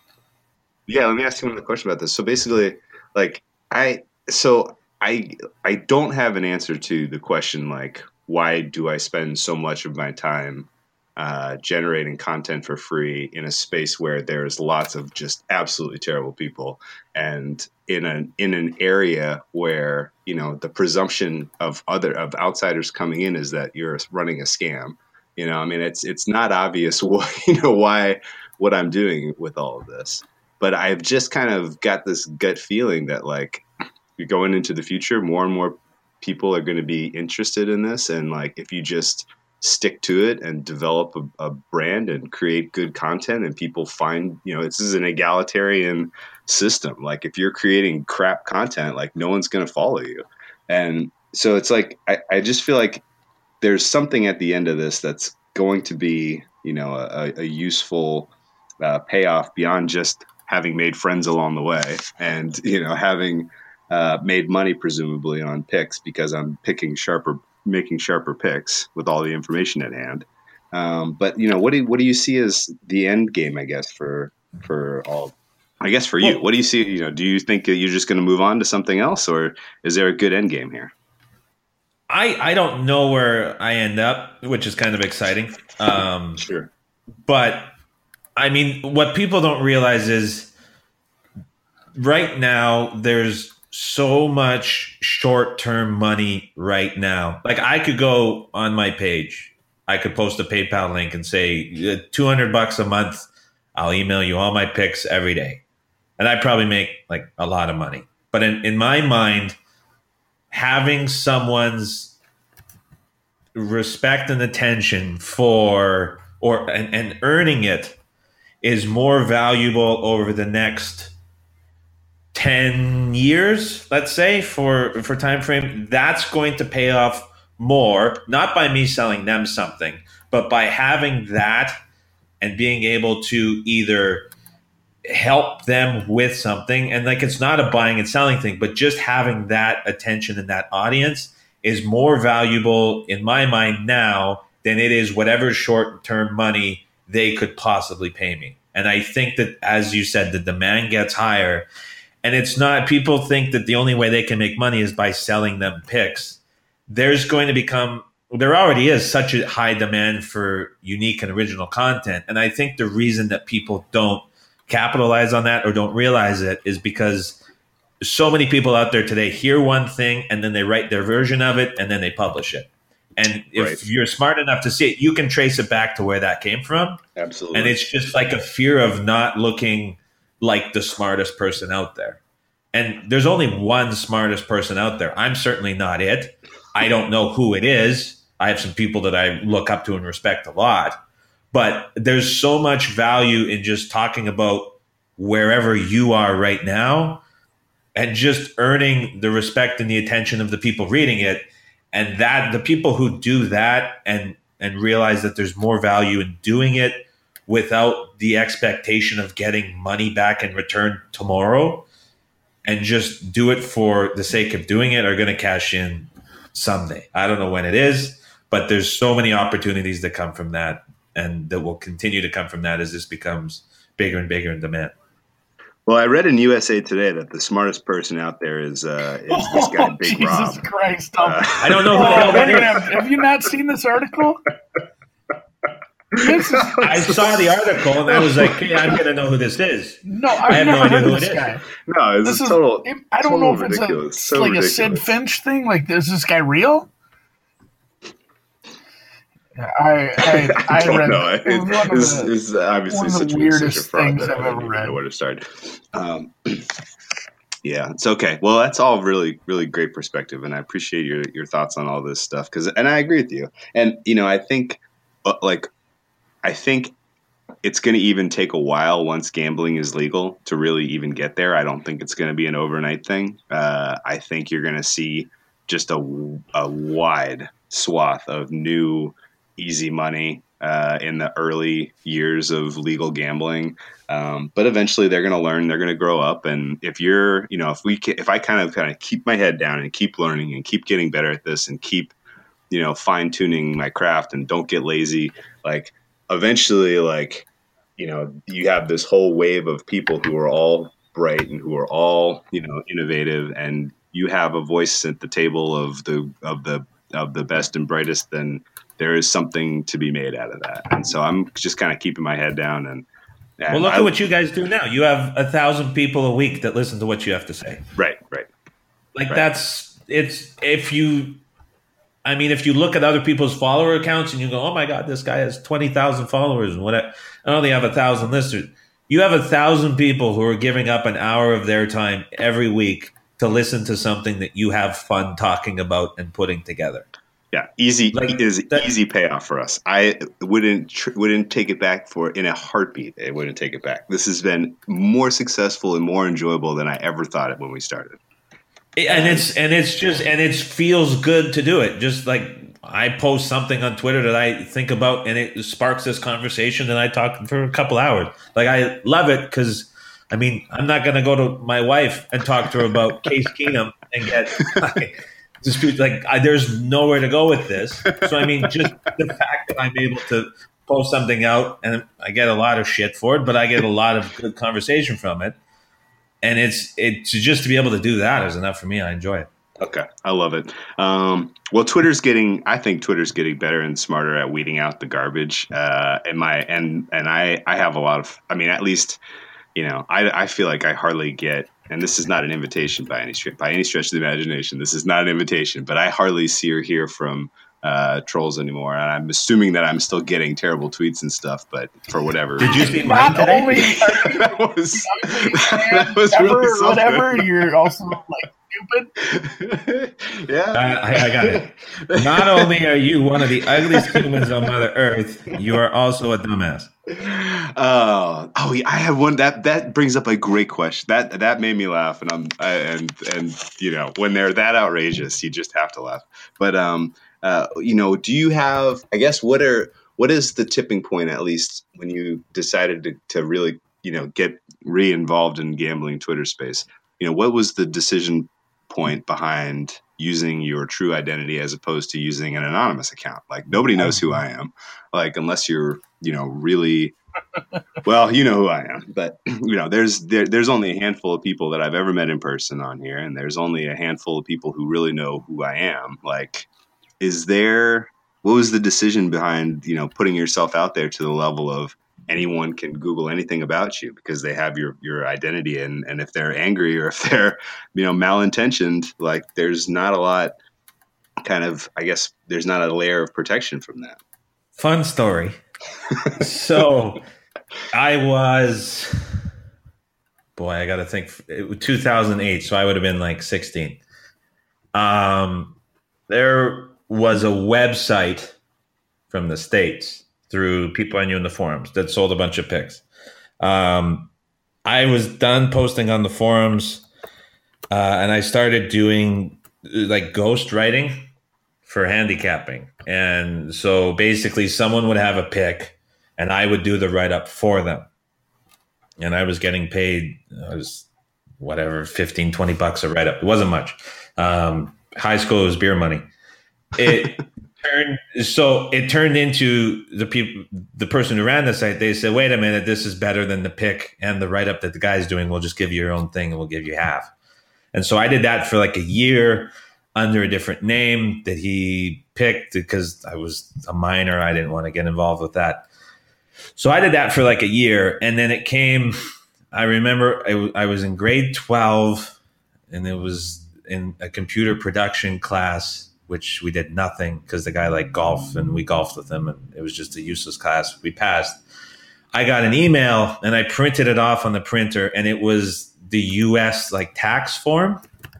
Yeah, let me ask you another question about this. So basically, like I so I I don't have an answer to the question like why do I spend so much of my time uh, generating content for free in a space where there's lots of just absolutely terrible people, and in an in an area where you know the presumption of other of outsiders coming in is that you're running a scam. You know, I mean, it's it's not obvious why you know why what I'm doing with all of this, but I've just kind of got this gut feeling that like you're going into the future, more and more people are going to be interested in this, and like if you just stick to it and develop a, a brand and create good content and people find, you know, this is an egalitarian system. Like if you're creating crap content, like no one's going to follow you. And so it's like, I, I just feel like there's something at the end of this that's going to be, you know, a, a useful uh, payoff beyond just having made friends along the way and, you know, having uh, made money presumably on picks because I'm picking sharper making sharper picks with all the information at hand. Um, but you know, what do what do you see as the end game? I guess for for all, I guess for you, what do you see? You know, do you think that you're just going to move on to something else, or is there a good end game here? I I don't know where I end up, which is kind of exciting. Um, Sure. But I mean, what people don't realize is right now there's so much short-term money right now. Like I could go on my page, I could post a PayPal link and say two hundred bucks a month. I'll email you all my picks every day. And I probably make like a lot of money. But in, in my mind, having someone's respect and attention for or and, and earning it is more valuable over the next ten years, let's say, for for time frame. That's going to pay off more, not by me selling them something, but by having that and being able to either help them with something. And like, it's not a buying and selling thing, but just having that attention and that audience is more valuable in my mind now than it is whatever short-term money they could possibly pay me. And I think that, as you said, the demand gets higher. And it's not, people think that the only way they can make money is by selling them picks. There's going to become, there already is such a high demand for unique and original content. And I think the reason that people don't capitalize on that or don't realize it is because so many people out there today hear one thing and then they write their version of it and then they publish it. And if right. you're smart enough to see it, you can trace it back to where that came from. Absolutely. And it's just like a fear of not looking like the smartest person out there. And there's only one smartest person out there. I'm certainly not it. I don't know who it is. I have some people that I look up to and respect a lot. But there's so much value in just talking about wherever you are right now and just earning the respect and the attention of the people reading it. And that the people who do that and and realize that there's more value in doing it without the expectation of getting money back in return tomorrow and just do it for the sake of doing it are going to cash in someday. I don't know when it is, but there's so many opportunities that come from that and that will continue to come from that as this becomes bigger and bigger in demand. Well, I read in U S A Today that the smartest person out there is, uh, is this guy, oh, Big Jesus Rob. Jesus Christ. Um, Uh, I don't know who the hell that is. have, have you not seen this article? This is, I saw the article and I was like, hey, I'm going to know who this is. no, I've I have never no idea heard who of this it is. guy. no, it's This is, total. I don't total know if it's, a, ridiculous. it's So like ridiculous. a Sid Finch thing. Like, is this guy real? I I, I, I don't read know. it was one of It's, the- it's obviously one of the such, a, such a weirdest fraud things that I've I don't ever even read. know where to start. Um, yeah, it's okay. Well, that's all really, really great perspective, and I appreciate your your thoughts on all this stuff. Because, and I agree with you. And you know, I think, uh, like, I think it's going to even take a while once gambling is legal to really even get there. I don't think it's going to be an overnight thing. Uh, I think you're going to see just a, a wide swath of new easy money uh, in the early years of legal gambling. Um, but eventually they're going to learn, they're going to grow up. And if you're, you know, if we, can, if I kind of kind of keep my head down and keep learning and keep getting better at this and keep, you know, fine tuning my craft and don't get lazy, like eventually, like, you know, you have this whole wave of people who are all bright and who are all, you know, innovative, and you have a voice at the table of the, of the, of the best and brightest, then there is something to be made out of that. And so I'm just kind of keeping my head down and, and Well, look I, at what you guys do now. You have a thousand people a week that listen to what you have to say. right, right. Like Right. that's, it's, if you, I mean, if you look at other people's follower accounts and you go, oh my God, this guy has twenty thousand followers and what, I only have a thousand listeners. You have a thousand people who are giving up an hour of their time every week to listen to something that you have fun talking about and putting together. Yeah, easy Like, is that- easy payoff for us. I wouldn't tr- wouldn't take it back for in a heartbeat. I wouldn't take it back. This has been more successful and more enjoyable than I ever thought it when we started. And it's and it's just and it feels good to do it. Just like I post something on Twitter that I think about, and it sparks this conversation, and I talk for a couple hours. Like I love it because, I mean, I'm not going to go to my wife and talk to her about Case Keenum and get like, dispute. Like I, there's nowhere to go with this. So I mean, just the fact that I'm able to post something out, and I get a lot of shit for it, but I get a lot of good conversation from it. And it's it's just to be able to do that is enough for me. I enjoy it. Okay, I love it. Um, well, Twitter's getting. I think Twitter's getting better and smarter at weeding out the garbage. Uh, and my and and I I have a lot of. I mean, at least you know, I I feel like I hardly get. And this is not an invitation by any stretch by any stretch of the imagination. This is not an invitation, but I hardly see or hear from uh, trolls anymore. And I'm assuming that I'm still getting terrible tweets and stuff. But for whatever, Did you reason- see mine Not today? only are you that was that was ever, really something. whatever, you're also like stupid. yeah. Uh, I, I got it. Not only are you one of the ugliest humans on Mother Earth, you are also a dumbass. Uh, oh, yeah, I have one that that brings up a great question. That that made me laugh, and I'm I, and and you know when they're that outrageous, you just have to laugh. But um, uh, you know, do you have? I guess what are what is the tipping point? At least when you decided to to really you know get re-involved in gambling Twitter space. You know, what was the decision point behind using your true identity as opposed to using an anonymous account. Like nobody knows who I am, like unless you're, you know, really, well, you know who I am, but you know, there's, there, there's only a handful of people that I've ever met in person on here. And there's only a handful of people who really know who I am. Like, is there, what was the decision behind, you know, putting yourself out there to the level of anyone can Google anything about you because they have your, your identity. And, and if they're angry or if they're, you know, malintentioned, like there's not a lot kind of, I guess there's not a layer of protection from that. Fun story. So I was, boy, I got to think it was two thousand eight. So I would have been like sixteen. Um, there was a website from the States through people I knew in the forums that sold a bunch of pics. Um, I was done posting on the forums, uh, and I started doing like ghost writing for handicapping. And so basically someone would have a pic and I would do the write-up for them. And I was getting paid, I was whatever, fifteen, twenty bucks a write-up. It wasn't much. Um, high school was beer money. It turned so it turned into the people, the person who ran the site. They said, "Wait a minute, this is better than the pic and the write up that the guy's doing. We'll just give you your own thing and we'll give you half." And so I did that for like a year under a different name that he picked because I was a minor. I didn't want to get involved with that. So I did that for like a year, and then it came. I remember I, I was in grade twelve, and it was in a computer production class, which we did nothing because the guy liked golf and we golfed with him, and it was just a useless class. We passed. I got an email and I printed it off on the printer, and it was the U S like tax form.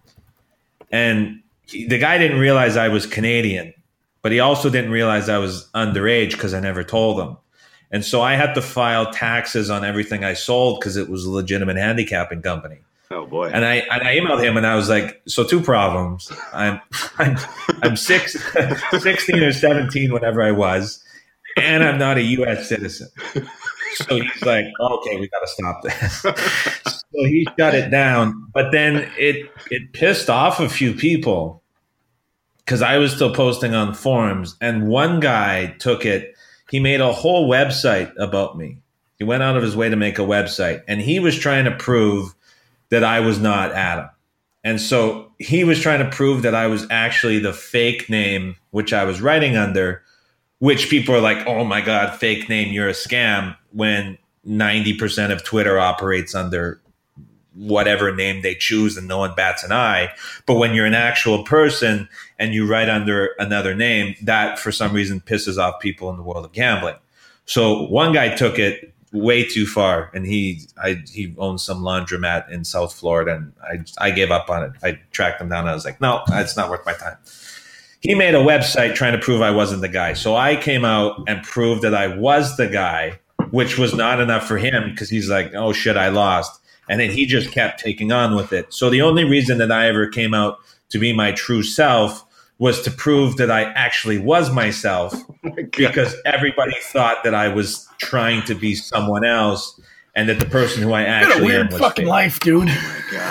And he, the guy didn't realize I was Canadian, but he also didn't realize I was underage because I never told him. And so I had to file taxes on everything I sold because it was a legitimate handicapping company. Oh boy! And I and I emailed him and I was like, so two problems. I'm I'm, I'm six, sixteen or seventeen, whatever I was, and I'm not a U S citizen. So he's like, okay, we got to stop this. So he shut it down. But then it it pissed off a few people because I was still posting on forums, and one guy took it. He made a whole website about me. He went out of his way to make a website, and he was trying to prove that I was not Adam. And so he was trying to prove that I was actually the fake name, which I was writing under, which people are like, oh my God, fake name, you're a scam, when ninety percent of Twitter operates under whatever name they choose and no one bats an eye. But when you're an actual person and you write under another name, that for some reason pisses off people in the world of gambling. So one guy took it way too far, and he I he owns some laundromat in South Florida, and I I gave up on it. I tracked him down and I was like, no, it's not worth my time. He made a website trying to prove I wasn't the guy. So I came out and proved that I was the guy, which was not enough for him because he's like, oh shit, I lost. And then he just kept taking on with it. So the only reason that I ever came out to be my true self was to prove that I actually was myself, oh my because everybody thought that I was trying to be someone else, and that the person who I actually am was weird fucking fake. Life, dude. Oh my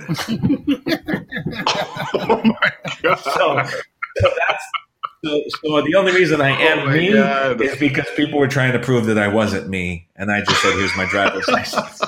God. Oh my God. So, so that's so, so the only reason I am oh me God. is because people were trying to prove that I wasn't me, and I just said, "Here's my driver's license."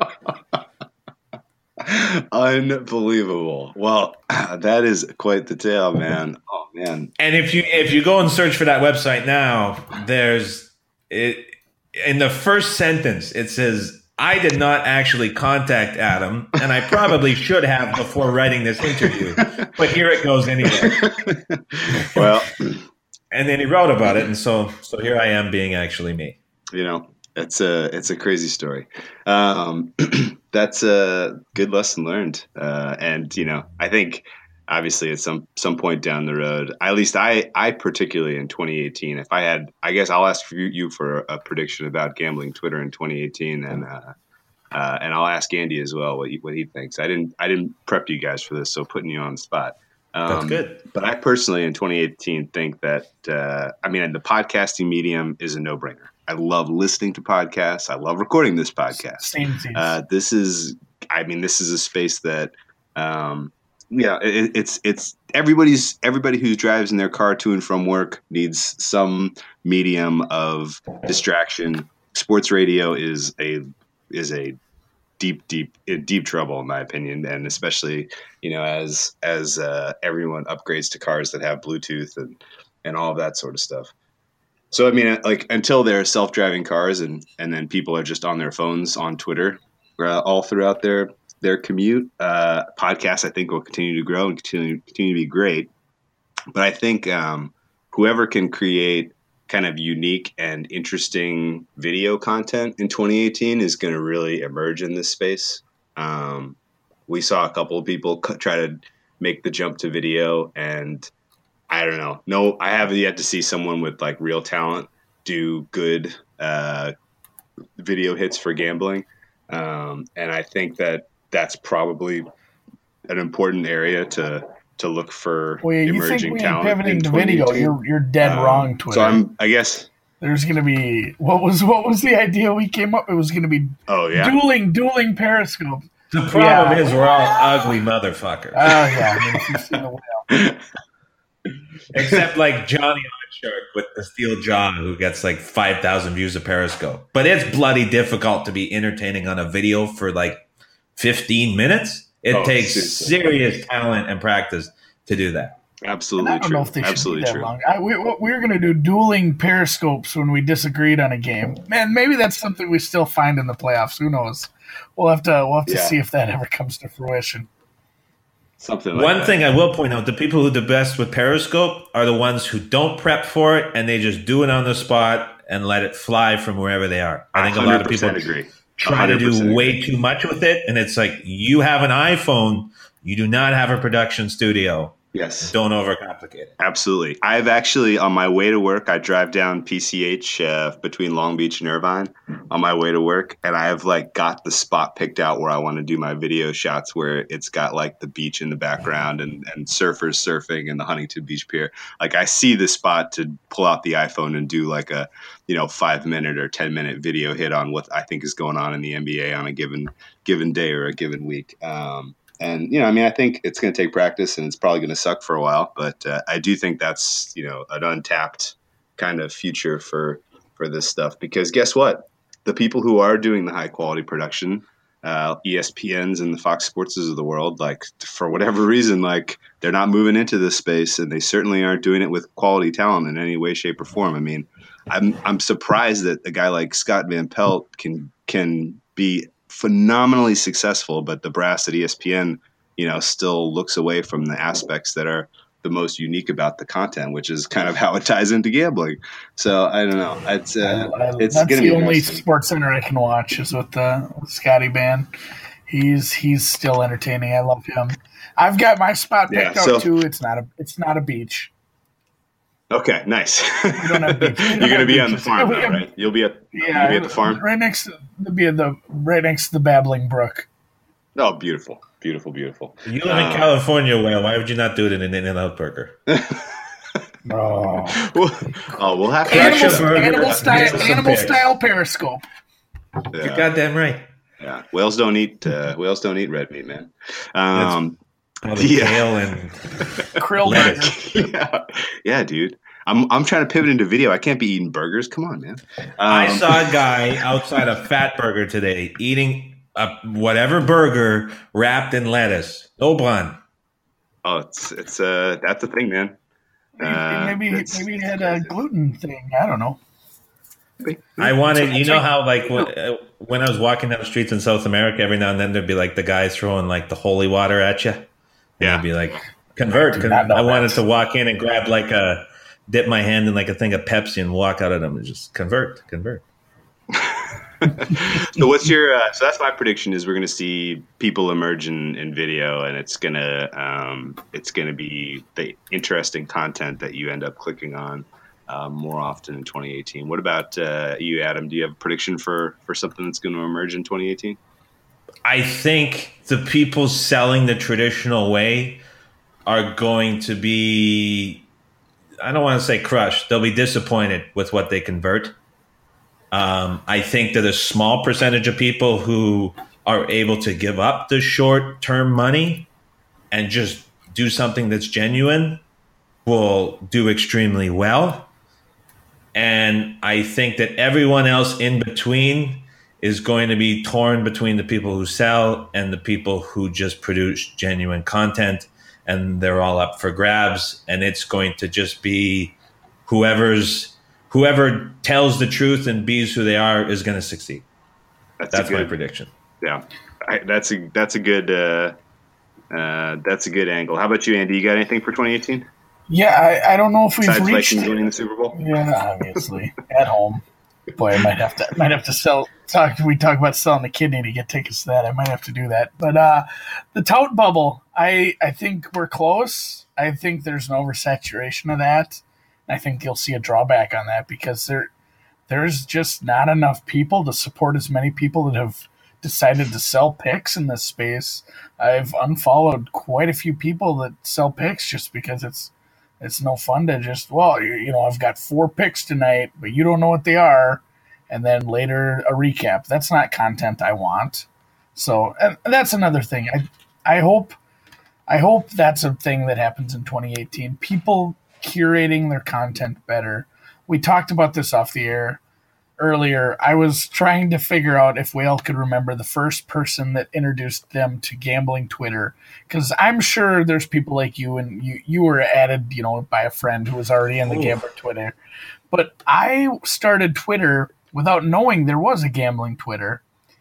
Unbelievable. Well, that is quite the tale, man. Oh man. And if you if you go and search for that website now, there's it in the first sentence it says, I did not actually contact Adam, and I probably should have before writing this interview. But here it goes anyway. Well, and then he wrote about it, and so so here I am being actually me. You know, it's a it's a crazy story. Um That's a good lesson learned. Uh, and, you know, I think obviously at some, some point down the road, at least I, I particularly in twenty eighteen, if I had, I guess I'll ask you, you for a prediction about gambling Twitter in twenty eighteen. And, uh, uh, and I'll ask Andy as well what he, what he thinks. I didn't, I didn't prep you guys for this, so putting you on the spot. Um, That's good. But I personally in twenty eighteen think that, uh, I mean, the podcasting medium is a no brainer. I love listening to podcasts. I love recording this podcast. Same, same. Uh, this is, I mean, this is a space that, um, yeah, it, it's it's everybody's everybody who drives in their car to and from work needs some medium of distraction. Sports radio is a is a deep, deep, deep trouble in my opinion, and especially you know as as uh, everyone upgrades to cars that have Bluetooth and and all of that sort of stuff. So I mean, like until there are self-driving cars, and and then people are just on their phones on Twitter uh, all throughout their their commute. Uh, podcasts, I think, will continue to grow and continue continue to be great. But I think um, whoever can create kind of unique and interesting video content in twenty eighteen is going to really emerge in this space. Um, we saw a couple of people try to make the jump to video, and I don't know. No, I haven't yet to see someone with like real talent do good uh, video hits for gambling. Um, and I think that that's probably an important area to to look for well, yeah, you emerging think we talent. ain't pivoting to video? You're you're dead um, wrong, Twitter. So I'm, I guess there's going to be what was what was the idea we came up? It was going to be oh yeah, dueling dueling periscopes. The problem yeah. is we're all ugly motherfuckers. Oh yeah, I mean, if you've seen the whale. Except like Johnny Shark with the steel jaw who gets like five thousand views of Periscope. But it's bloody difficult to be entertaining on a video for like fifteen minutes. It oh, takes seriously. serious talent and practice to do that. Absolutely I don't true. know if they Absolutely should be that true. long. I, we, we were going to do dueling periscopes when we disagreed on a game. Man, maybe that's something we still find in the playoffs. Who knows? We'll have to we'll have to yeah. see if that ever comes to fruition. Something like One that. thing I will point out, the people who do best with Periscope are the ones who don't prep for it and they just do it on the spot and let it fly from wherever they are. I think a lot of people agree. try to do way too much with it, and it's like, you have an iPhone, you do not have a production studio. Yes. Don't overcomplicate it. Absolutely. I've actually, on my way to work, I drive down P C H uh, between Long Beach and Irvine on my way to work, and I have like got the spot picked out where I want to do my video shots, where it's got like the beach in the background and, and surfers surfing and the Huntington Beach Pier. Like I see the spot to pull out the iPhone and do like a, you know, five minute or ten minute video hit on what I think is going on in the N B A on a given given day or a given week. Um, And, you know, I mean, I think it's going to take practice and it's probably going to suck for a while. But uh, I do think that's, you know, an untapped kind of future for for this stuff. Because guess what? The people who are doing the high quality production, uh, E S P Ns and the Fox Sportses of the world, like for whatever reason, like they're not moving into this space, and they certainly aren't doing it with quality talent in any way, shape, or form. I mean, I'm I'm surprised that a guy like Scott Van Pelt can can be phenomenally successful, but the brass at E S P N, you know, still looks away from the aspects that are the most unique about the content, which is kind of how it ties into gambling. So I don't know. It's uh, I, I, it's that's gonna the be only Sports Center I can watch is with the with Scotty Band. He's he's still entertaining. I love him. I've got my spot picked yeah, out so, too. It's not a it's not a beach. Okay, nice. We don't have beach. You're going to be on the farm, though, right? You'll be at yeah, you'll be at the farm, right next to the be at the right next to the Babbling Brook. Oh, beautiful, beautiful, beautiful. You live in uh, California, well, why would you not do it in an In-N-Out burger? oh. Well, oh, we'll have to animal, burger, animal style, animal style Periscope. Yeah. You're goddamn right. Yeah, whales don't eat uh, whales don't eat red meat, man. Um, All the yeah. kale and krill lettuce. yeah. yeah, dude. I'm I'm trying to pivot into video. I can't be eating burgers. Come on, man. Um, I saw a guy outside a Fat Burger today eating a whatever burger wrapped in lettuce. No bun. Oh, it's it's uh that's the thing, man. Uh, maybe maybe, maybe he had a gluten thing. I don't know. I wanted, you know how like when I was walking down the streets in South America, every now and then there'd be like the guys throwing like the holy water at you. And yeah, they'd be like, convert. I, I wanted to walk in and grab like a, dip my hand in like a thing of Pepsi and walk out of them and just convert, convert. So what's your? Uh, so that's my prediction is we're going to see people emerge in, in video, and it's gonna um, it's gonna be the interesting content that you end up clicking on uh, more often in twenty eighteen. What about uh, you, Adam? Do you have a prediction for for something that's going to emerge in twenty eighteen? I think the people selling the traditional way are going to be, I don't want to say crushed. They'll be disappointed with what they convert. Um, I think that a small percentage of people who are able to give up the short-term money and just do something that's genuine will do extremely well. And I think that everyone else in between is going to be torn between the people who sell and the people who just produce genuine content, and they're all up for grabs. And it's going to just be whoever's whoever tells the truth and bees who they are is going to succeed. That's, that's good, my prediction. Yeah, I, that's a that's a good uh, uh, that's a good angle. How about you, Andy? You got anything for twenty eighteen? Yeah, I, I don't know if we've Besides reached Vikings winning the Super Bowl. Yeah, obviously at home. Boy, I might have to might have to sell. Talk. We talk about selling the kidney to get tickets to that. I might have to do that. But uh, the tout bubble, I I think we're close. I think there's an oversaturation of that. I think you'll see a drawback on that because there there's just not enough people to support as many people that have decided to sell picks in this space. I've unfollowed quite a few people that sell picks just because it's it's no fun to just, well, you, you know, I've got four picks tonight, but you don't know what they are. And then later a recap. That's not content I want. So and that's another thing. I I hope I hope that's a thing that happens in twenty eighteen. People curating their content better. We talked about this off the air earlier. I was trying to figure out if Whale could remember the first person that introduced them to gambling Twitter, because I'm sure there's people like you, and you you were added, you know, by a friend who was already in the Ooh. gambling Twitter. But I started Twitter without knowing there was a gambling Twitter.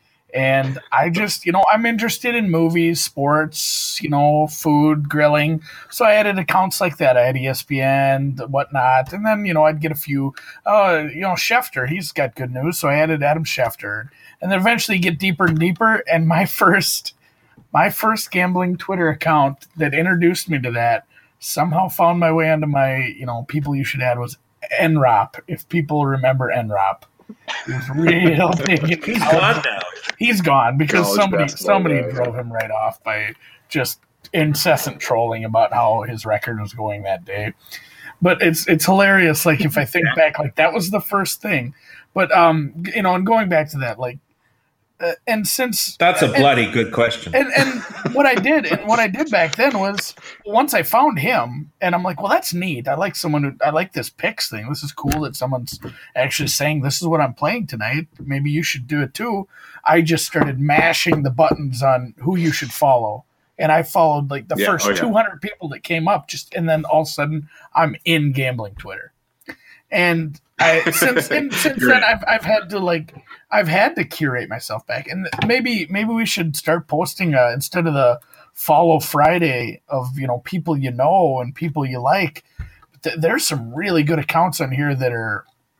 And I just, you know, I'm interested in movies, sports, you know, food, grilling. So I added accounts like that. I had E S P N, whatnot. And then, you know, I'd get a few, uh, you know, Schefter, he's got good news. So I added Adam Schefter. And then eventually get deeper and deeper. And my first, my first gambling Twitter account that introduced me to that somehow found my way onto my, you know, people you should add was N R O P, if people remember N R O P. He was real big. He's gone now. He's gone because College somebody basketball somebody guy. drove him right off by just incessant trolling about how his record was going that day. But it's it's hilarious. Like if I think back, like that was the first thing. But um, you know, and going back to that, like, uh, and since That's a and, bloody good question. and and what I did and what I did back then was once I found him and I'm like, well, that's neat. I like someone who I like this picks thing. This is cool that someone's actually saying this is what I'm playing tonight. Maybe you should do it too. I just started mashing the buttons on who you should follow. And I followed like the Yeah, first oh, yeah. two hundred people that came up just and then all of a sudden I'm in gambling Twitter. And I since and since then I've I've had to like I've had to curate myself back, and maybe maybe we should start posting uh, instead of the follow Friday of you know people you know and people you like. Th- there's some really good accounts on here that are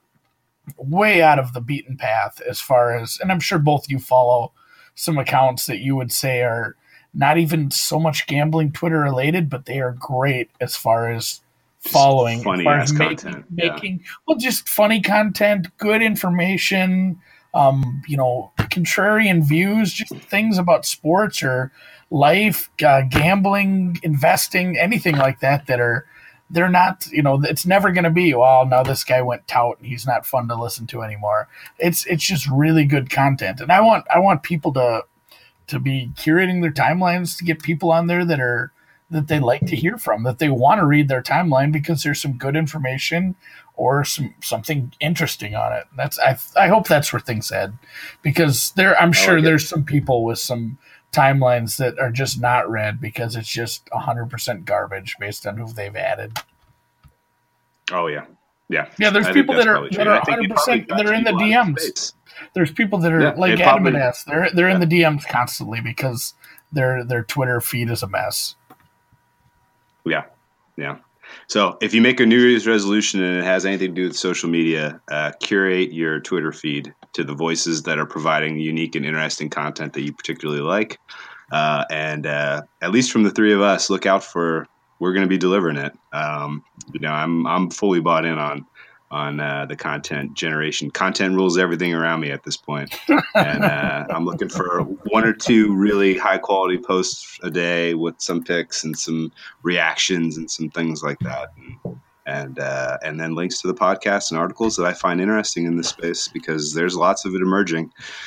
way out of the beaten path as far as, and I'm sure both you follow some accounts that you would say are not even so much gambling Twitter related, but they are great as far as following, funny as far ass as making, content. Yeah. making well, just funny content, good information, um, you know, contrarian views, just things about sports or life, uh, gambling, investing, anything like that that are, they're not, you know, it's never going to be, well, now this guy went tout and he's not fun to listen to anymore. It's, it's just really good content. And I want, I want people to, to be curating their timelines to get people on there that are, that they like to hear from, that they want to read their timeline because there's some good information or some something interesting on it. That's I I hope that's where things head, because there I'm sure like it. there's some people with some timelines that are just not read because it's just one hundred percent garbage based on who they've added. Oh yeah, yeah, Yeah, there's I people think that that's are probably true. that And are I think it one hundred percent probably that are in the got people out of D Ms. space. There's people that are Yeah, like it Adam probably- and S. They're they're in yeah. the D Ms constantly because their their Twitter feed is a mess. Yeah, yeah. So if you make a New Year's resolution and it has anything to do with social media, uh, curate your Twitter feed to the voices that are providing unique and interesting content that you particularly like. Uh, and uh, at least from the three of us, look out for, we're going to be delivering it. Um, you know, I'm I'm fully bought in on on uh, the content generation. Content rules everything around me at this point. And uh, I'm looking for one or two really high quality posts a day with some pics and some reactions and some things like that. And and, uh, and then links to the podcast and articles that I find interesting in this space, because there's lots of it emerging.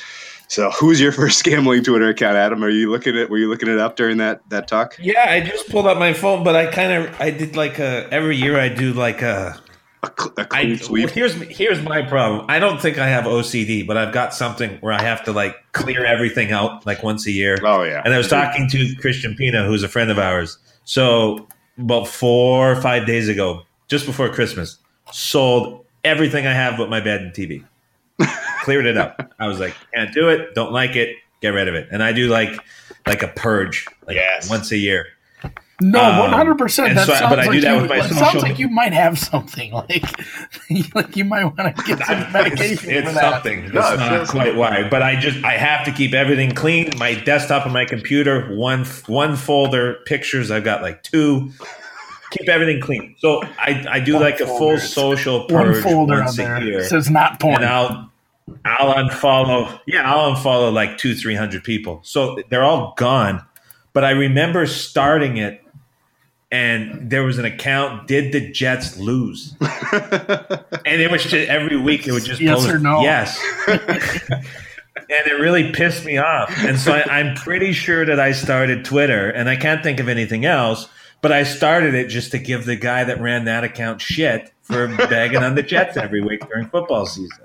So, who's your first gambling Twitter account, Adam? Are you looking at? Were you looking it up during that that talk? Yeah, I just pulled up my phone, but I kind of I did like a every year I do like a. A, cl- a I, clean sweep. well, here's here's my problem. I don't think I have O C D, but I've got something where I have to like clear everything out like once a year. Oh yeah. And I was talking to Christian Pina, who's a friend of ours. So about four or five days ago, just before Christmas, sold everything I have but my bed and T V. Cleared it up. I was like, can't do it. Don't like it. Get rid of it. And I do like like a purge, like Yes. once a year. No, Um, one hundred percent. and That so- sounds but I like do that you, with my it social sounds like media. you might have something like, like you might want to get some medication It's, for it's that. something. It's No, it not feels quite why, but I just I have to keep everything clean. My desktop and my computer, one one folder, pictures. I've got like two. Keep everything clean. So I, I do One like a full folder. social One purge folder on once a there year, says not porn. and I'll I'll unfollow. Yeah, I'll unfollow like two three hundred people. So they're all gone. But I remember starting it. And there was an account, did the Jets lose? And it was just every week it would just Yes post or no? yes. And it really pissed me off. And so I, I'm pretty sure that I started Twitter, and I can't think of anything else, but I started it just to give the guy that ran that account shit for bagging on the Jets every week during football season.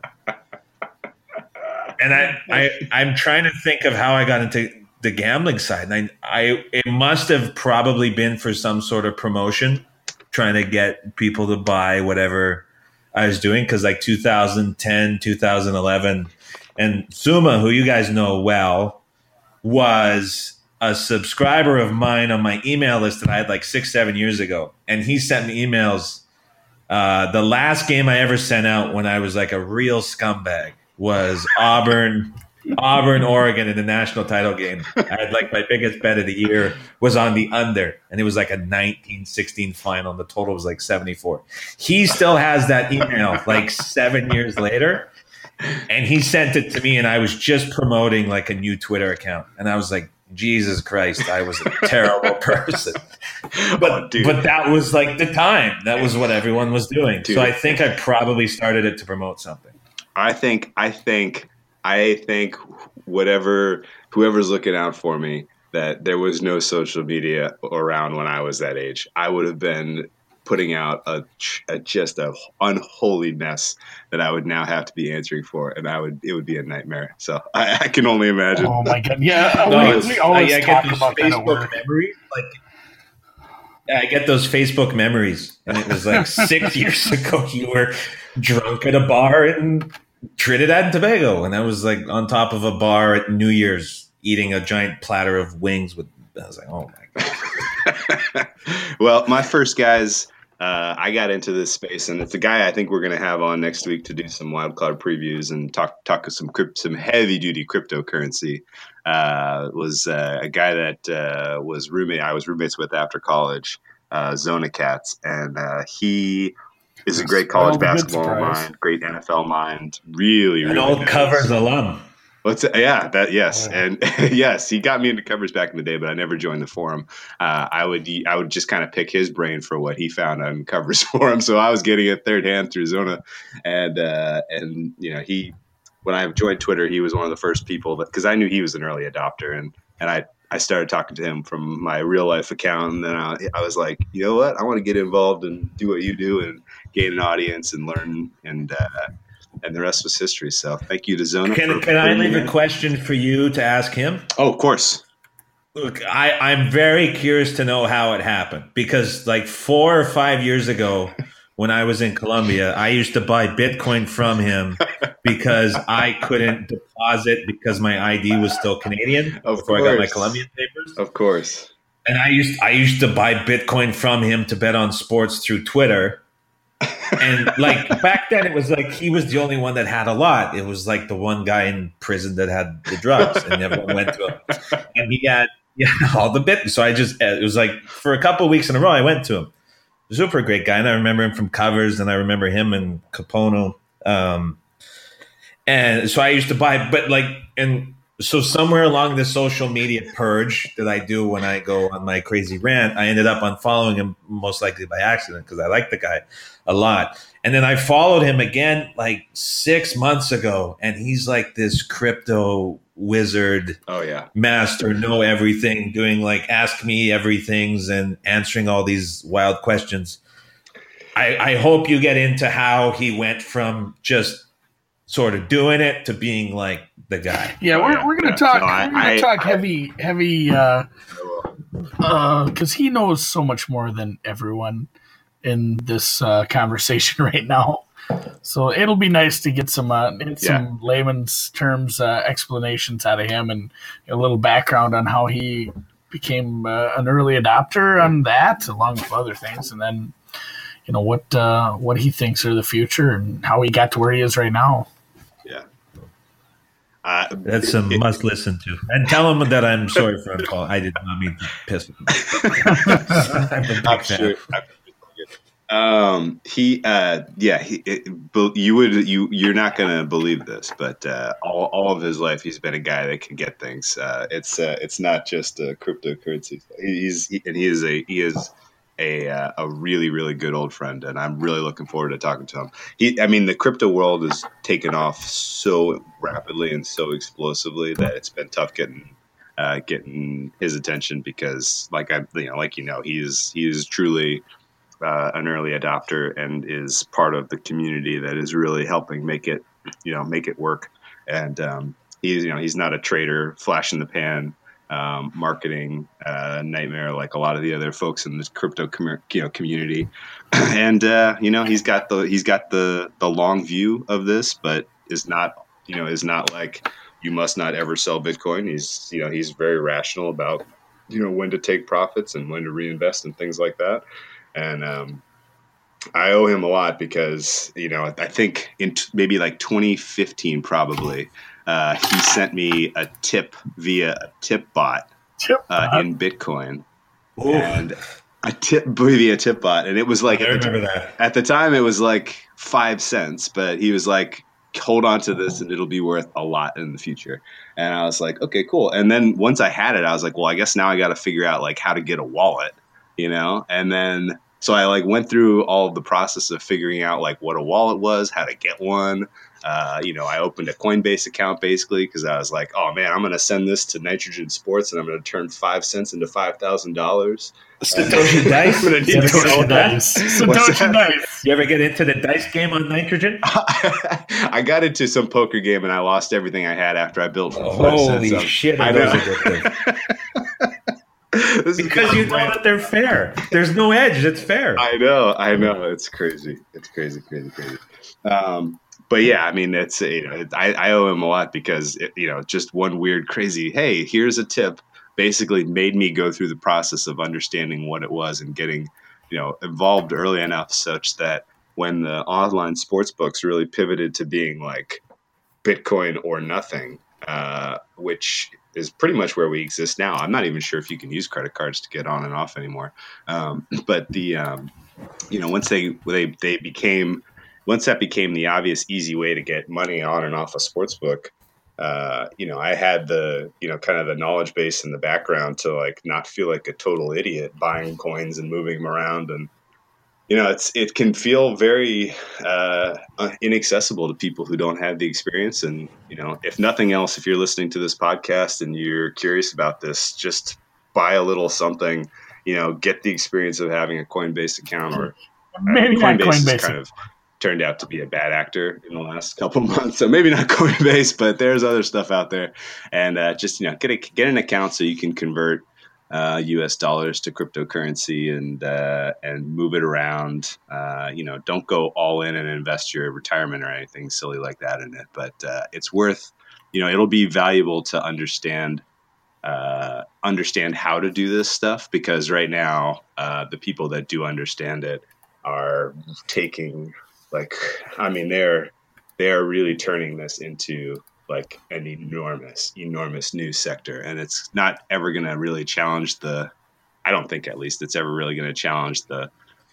And I, I I'm trying to think of how I got into the gambling side. And I, I, it must have probably been for some sort of promotion, trying to get people to buy whatever I was doing. Cause like two thousand ten, two thousand eleven, and Zuma, who you guys know well, was a subscriber of mine on my email list that I had like six, seven years ago. And he sent me emails. Uh, the last game I ever sent out when I was like a real scumbag was Auburn, Auburn, Oregon in the national title game. I had like my biggest bet of the year was on the under, and it was like a nineteen sixteen final, and the total was like seventy-four. He still has that email like seven years later, and he sent it to me, and I was just promoting like a new Twitter account, and I was like, Jesus Christ, I was a terrible person. But Oh, dude. but that was like the time. That was what everyone was doing. Dude. So I think I probably started it to promote something. I think I think I think whatever whoever's looking out for me, that there was no social media around when I was that age. I would have been putting out a, a just a unholy mess that I would now have to be answering for, and I would it would be a nightmare. So I, I can only imagine. Oh my god! Yeah, No, we, it's- we always I, I talk get those about that at Facebook work. memories. Like, yeah, I get those Facebook memories, and it was like six years ago. You were drunk at a bar in Trinidad and Tobago, and I was like on top of a bar at New Year's eating a giant platter of wings with. I was like, oh my god. Well, my first guys, uh, I got into this space, and it's a guy I think we're going to have on next week to do some wild card previews and talk talk some crypt, some heavy duty cryptocurrency. Uh, was uh, a guy that uh, was roommate I was roommates with after college, uh, Zona Cats, and uh, he is a great college Well, the good basketball surprise. mind, great N F L mind, really, An really old knows- covers alum. What's it? Yeah, that yes, Yeah. and yes, he got me into covers back in the day, but I never joined the forum. Uh, I would I would just kind of pick his brain for what he found on covers forum, so I was getting it third hand through Zona, and uh, and you know he when I joined Twitter, he was one of the first people that because I knew he was an early adopter, and and I. I started talking to him from my real life account, and then I, I was like, you know what? I want to get involved and do what you do and gain an audience and learn, and uh, and the rest was history. So thank you to Zona. Can, for can I putting me leave a in. question for you to ask him? Oh, of course. Look, I, I'm very curious to know how it happened because, like, four or five years ago, when I was in Colombia, I used to buy Bitcoin from him because I couldn't deposit because my I D was still Canadian Of before I got my course. Colombian papers. Of course. And I used I used to buy Bitcoin from him to bet on sports through Twitter. And like back then, it was like he was the only one that had a lot. It was like the one guy in prison that had the drugs, and everyone went to him. And he had yeah all the bit. So I just it was like for a couple of weeks in a row, I went to him. Super great guy, and I remember him from covers, and I remember him and Capono. Um, and so I used to buy, but like and. So somewhere along the social media purge that I do when I go on my crazy rant, I ended up unfollowing him most likely by accident because I like the guy a lot. And then I followed him again like six months ago, and he's like this crypto wizard, oh yeah, master, know everything, doing like ask me everythings and answering all these wild questions. I, I hope you get into how he went from just sort of doing it to being like the guy. Yeah, Oh, we're yeah, we're gonna yeah. talk. No, I- we're gonna I- talk I- heavy, heavy, uh, uh, because he knows so much more than everyone in this uh, conversation right now. So it'll be nice to get some uh, get some layman's terms uh, explanations out of him and a little background on how he became uh, an early adopter on that, along with other things, and then you know what uh, what he thinks are the future and how he got to where he is right now. yeah. Uh, That's a it- must listen to. And tell him that I'm sorry for him, Paul. I did not mean to piss him. I'm a big I'm fan. sure. Um, he, uh, yeah, he, it, but you would, you, you're not going to believe this, but, uh, all, all of his life, he's been a guy that can get things. Uh, it's, uh, it's not just a cryptocurrency. He's, he, and he is a, he is a, uh, a really, really good old friend. And I'm really looking forward to talking to him. He, I mean, the crypto world has taken off so rapidly and so explosively that it's been tough getting, uh, getting his attention because like I, you know, like, you know, he's, he is truly, Uh, an early adopter and is part of the community that is really helping make it, you know, make it work. And um, he's, you know, he's not a trader, flash in the pan, um, marketing uh, nightmare like a lot of the other folks in this crypto, com- you know, community. and uh, you know, he's got the he's got the the long view of this, but is not, you know, is not like you must not ever sell Bitcoin. He's, you know, he's very rational about, you know, when to take profits and when to reinvest and things like that. And um, I owe him a lot because, you know, I think in t- maybe like twenty fifteen, probably, uh, he sent me a tip via a tip bot Tip uh, bot. in Bitcoin. Oof. And a tip via tip bot. And it was like, I at the, remember that. at the time, it was like five cents, but he was like, hold on to this and it'll be worth a lot in the future. And I was like, okay, cool. And then once I had it, I was like, well, I guess now I got to figure out like how to get a wallet, you know? And then so I like went through all of the process of figuring out like what a wallet was, how to get one. Uh, you know, I opened a Coinbase account basically because I was like, oh man, I'm going to send this to Nitrogen Sports and I'm going to turn five cents into five thousand dollars. Satoshi Dice? I'm gonna need You ever to get know into that. that? Satoshi Dice. You ever get into the dice game on Nitrogen? I got into some poker game and I lost everything I had after I built. for five Holy cents. So shit, I are those know. addictive. This is Because you know that they're fair. There's no edge. It's fair. I know, I know. It's crazy. It's crazy, crazy, crazy. Um, but yeah, I mean, it's you know, it, I, I owe him a lot because it, you know, just one weird, crazy. Hey, here's a tip. Basically, made me go through the process of understanding what it was and getting, you know, involved early enough such that when the online sports books really pivoted to being like Bitcoin or nothing, uh, which is pretty much where we exist now. I'm not even sure if you can use credit cards to get on and off anymore. Um, but the, um, you know, once they, they, they became, once that became the obvious, easy way to get money on and off a sports book, uh, you know, I had the, you know, kind of the knowledge base in the background to like not feel like a total idiot buying coins and moving them around. And, you know, it's it can feel very uh, inaccessible to people who don't have the experience. And, you know, if nothing else, if you're listening to this podcast and you're curious about this, just buy a little something, you know, get the experience of having a Coinbase account or Maybe not Coinbase has Coinbase. kind of turned out to be a bad actor in the last couple of months. So maybe not Coinbase, but there's other stuff out there. And uh, just, you know, get a, get an account so you can convert Uh, U S dollars to cryptocurrency and uh, and move it around. Uh, you know, don't go all in and invest your retirement or anything silly like that in it. But uh, it's worth, you know, it'll be valuable to understand uh, understand how to do this stuff because right now uh, the people that do understand it are taking like, I mean, they're they're really turning this into like an enormous, enormous news sector. And it's not ever going to really challenge the, I don't think at least it's ever really going to challenge the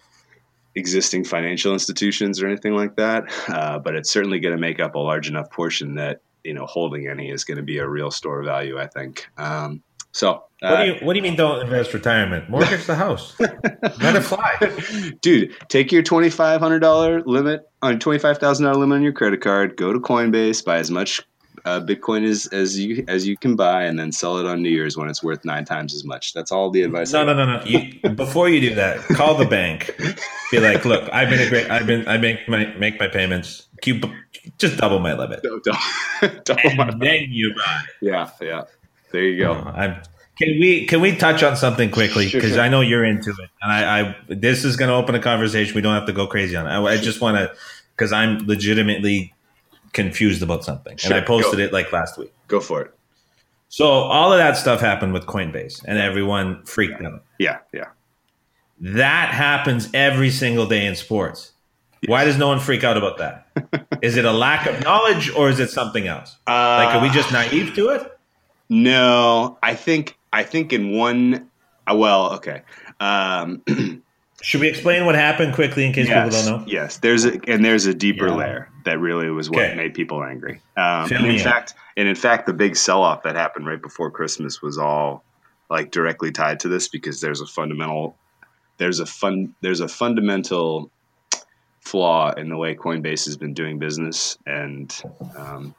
existing financial institutions or anything like that. Uh, but it's certainly going to make up a large enough portion that, you know, holding any is going to be a real store of value, I think. Um, so uh, What do you What do you mean? Don't invest retirement? Mortgage the house. Let it fly. dude, take your twenty-five hundred dollars limit on twenty-five thousand dollars limit on your credit card, go to Coinbase, buy as much uh, Bitcoin as as you as you can buy, and then sell it on New Year's when it's worth nine times as much. That's all the advice. No, no, no, no. You, before you do that, call the bank. Be like, look, I've been a great. I've been. I make my make my payments. Keep just double my limit. Double, double and my then you buy. Yeah, yeah. There you go. Uh, I'm, can we can we touch on something quickly? Because Sure. I know you're into it, and I, I this is going to open a conversation. We don't have to go crazy on it. I, I just want to, because I'm legitimately confused about something, Sure, and I posted go. it like last week. Go for it. So all of that stuff happened with Coinbase, and everyone freaked out. Yeah, yeah. That happens every single day in sports. Why does no one freak out about that? Is it a lack of knowledge, or is it something else? Uh, Like, are we just naive to it? No, I think I think in one. Uh, well, okay. Um, Should we explain what happened quickly in case yes, people don't know? yes. There's a and there's a deeper Yeah. layer that really was what Okay. made people angry. Um, Fill and in me in. fact, and in fact, the big sell-off that happened right before Christmas was all like directly tied to this because there's a fundamental there's a fun there's a fundamental flaw in the way Coinbase has been doing business. And um,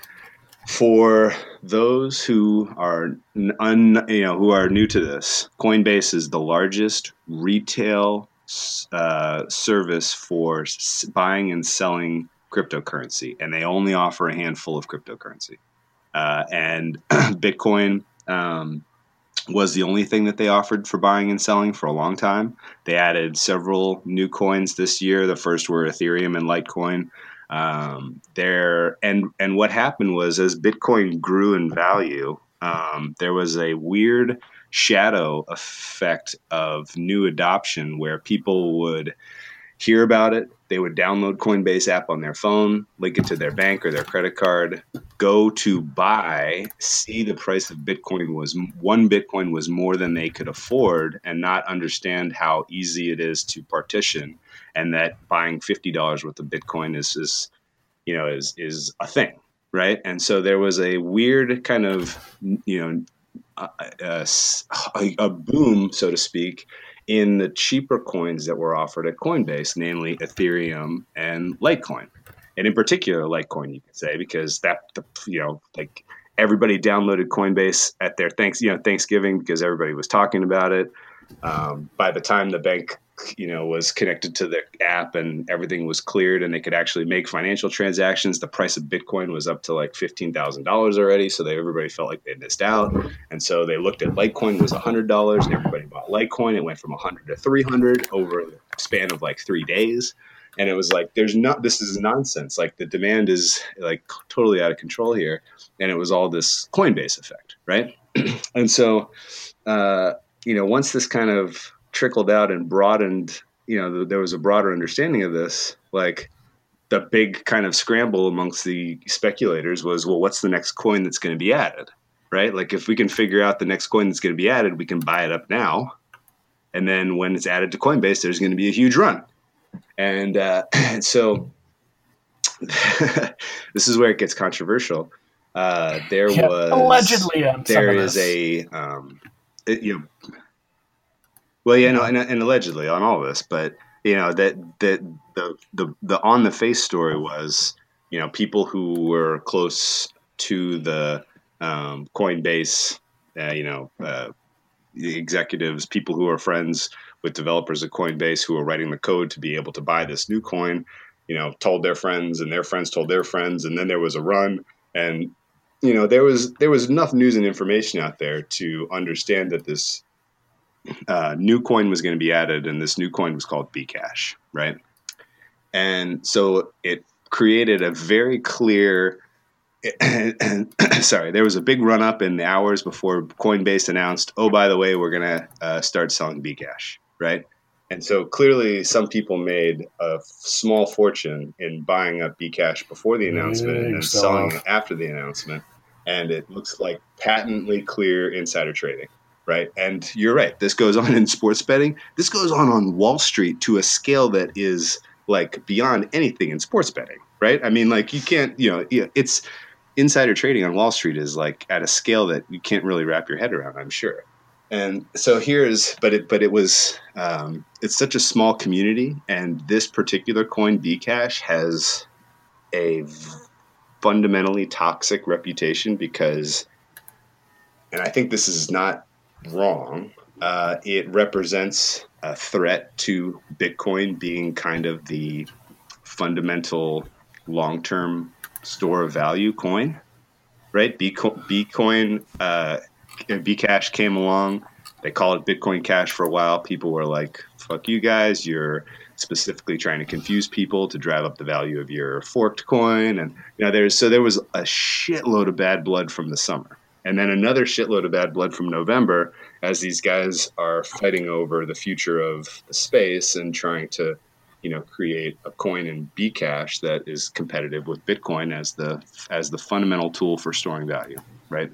for those who are un, you know who are new to this, Coinbase is the largest retail uh, service for s- buying and selling cryptocurrency, and they only offer a handful of cryptocurrency. Uh, and Bitcoin um, was the only thing that they offered for buying and selling for a long time. They added several new coins this year. The first were Ethereum and Litecoin. Um, there and and what happened was as Bitcoin grew in value, um, there was a weird shadow effect of new adoption where people would hear about it. They would download Coinbase app on their phone, link it to their bank or their credit card, go to buy, see the price of Bitcoin was one Bitcoin was more than they could afford, and not understand how easy it is to partition, and that buying fifty dollars worth of Bitcoin is, is, you know, is is a thing, right? And so there was a weird kind of, you know, a, a, a boom, so to speak, in the cheaper coins that were offered at Coinbase, namely Ethereum and Litecoin. And in particular, Litecoin, you could say, because that, you know, like everybody downloaded Coinbase at their thanks, you know, Thanksgiving because everybody was talking about it. Um, by the time the bank, you know, was connected to the app and everything was cleared and they could actually make financial transactions, the price of Bitcoin was up to like fifteen thousand dollars already. So they, everybody felt like they missed out. And so they looked at Litecoin was one hundred dollars and everybody bought Litecoin. It went from one hundred to three hundred over a span of like three days. And it was like, there's not, this is nonsense. Like the demand is like totally out of control here. And it was all this Coinbase effect, right? And so, uh, you know, once this kind of trickled out and broadened, you know, there was a broader understanding of this, like the big kind of scramble amongst the speculators was, well, what's the next coin that's going to be added, right? Like if we can figure out the next coin that's going to be added, we can buy it up now. And then when it's added to Coinbase, there's going to be a huge run. And, uh, and so this is where it gets controversial. Uh, there Yeah, was allegedly on some there of is this. a, um, it, you know, well, yeah, no, and, and allegedly on all this, but you know that that the the the on the face story was, you know, people who were close to the um, Coinbase, uh, you know, uh, executives, people who are friends with developers at Coinbase who are writing the code to be able to buy this new coin, you know, told their friends and their friends told their friends, and then there was a run, and you know there was there was enough news and information out there to understand that this uh, new coin was going to be added, and this new coin was called Bcash, right? And so it created a very clear. Sorry, there was a big run up in the hours before Coinbase announced, oh, by the way, we're going to uh, start selling Bcash, right? And so clearly some people made a small fortune in buying up Bcash before the announcement Big and then stuff. selling it after the announcement. And it looks like patently clear insider trading, right? And you're right. This goes on in sports betting. This goes on on Wall Street to a scale that is like beyond anything in sports betting, right? I mean, like you can't, you know, it's insider trading on Wall Street is like at a scale that you can't really wrap your head around, I'm sure. And so here's, but it, but it was, um, it's such a small community, and this particular coin, Bcash, has a fundamentally toxic reputation because, and I think this is not wrong, uh, it represents a threat to Bitcoin being kind of the fundamental long-term store of value coin, right? Bitcoin, uh, Bcash came along. They called it Bitcoin Cash for a while. People were like, fuck you guys. You're specifically trying to confuse people to drive up the value of your forked coin. And, you know, there's, so there was a shitload of bad blood from the summer. And then another shitload of bad blood from November as these guys are fighting over the future of the space and trying to, you know, create a coin in Bcash that is competitive with Bitcoin as the, as the fundamental tool for storing value, right?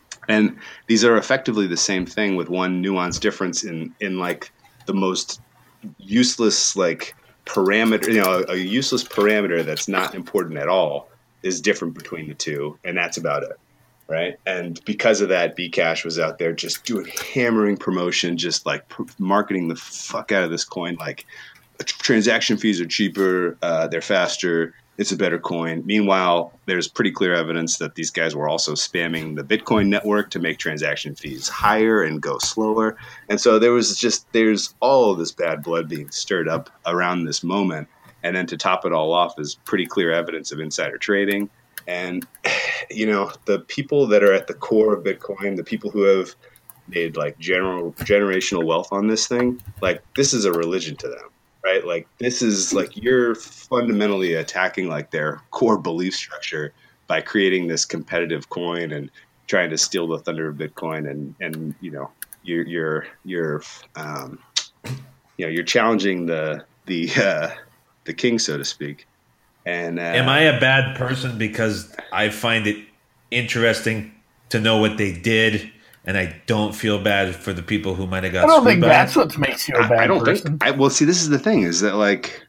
And these are effectively the same thing with one nuanced difference in, in like the most useless, like parameter, you know, a, a useless parameter that's not important at all is different between the two. And that's about it. Right. And because of that, Bcash was out there just doing hammering promotion, just like pr- marketing the fuck out of this coin. Like transaction fees are cheaper. Uh, they're faster. It's a better coin. Meanwhile, there's pretty clear evidence that these guys were also spamming the Bitcoin network to make transaction fees higher and go slower. And so there was just, there's all of this bad blood being stirred up around this moment. And then to top it all off is pretty clear evidence of insider trading. And, you know, the people that are at the core of Bitcoin, the people who have made like general generational wealth on this thing, like this is a religion to them. Right? Like this is like you're fundamentally attacking like their core belief structure by creating this competitive coin and trying to steal the thunder of Bitcoin. And, and, you know, you're, you're, you're, um, you know, you're challenging the, the, uh, the king, so to speak. And, uh, am I a bad person because I find it interesting to know what they did? And I don't feel bad for the people who might have got I don't screwed think by that's it. what makes you a bad I, I don't person. think. I, well, see, this is the thing: is that like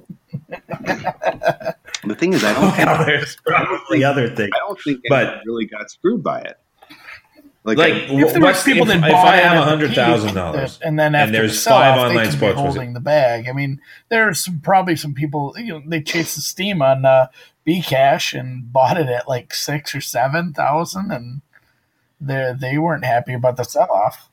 the thing is, I don't. Well, think, there's probably other things. I don't think but anyone really got screwed by it. Like, I, if there what's were people if, that if bought I it have at a the hundred peak thousand dollars and then after and there's the sell five off, online they could sports, be holding the bag. I mean, there's some, probably some people, you know, they chased the steam on uh, Bcash and bought it at like six or seven thousand, and they they weren't happy about the sell off.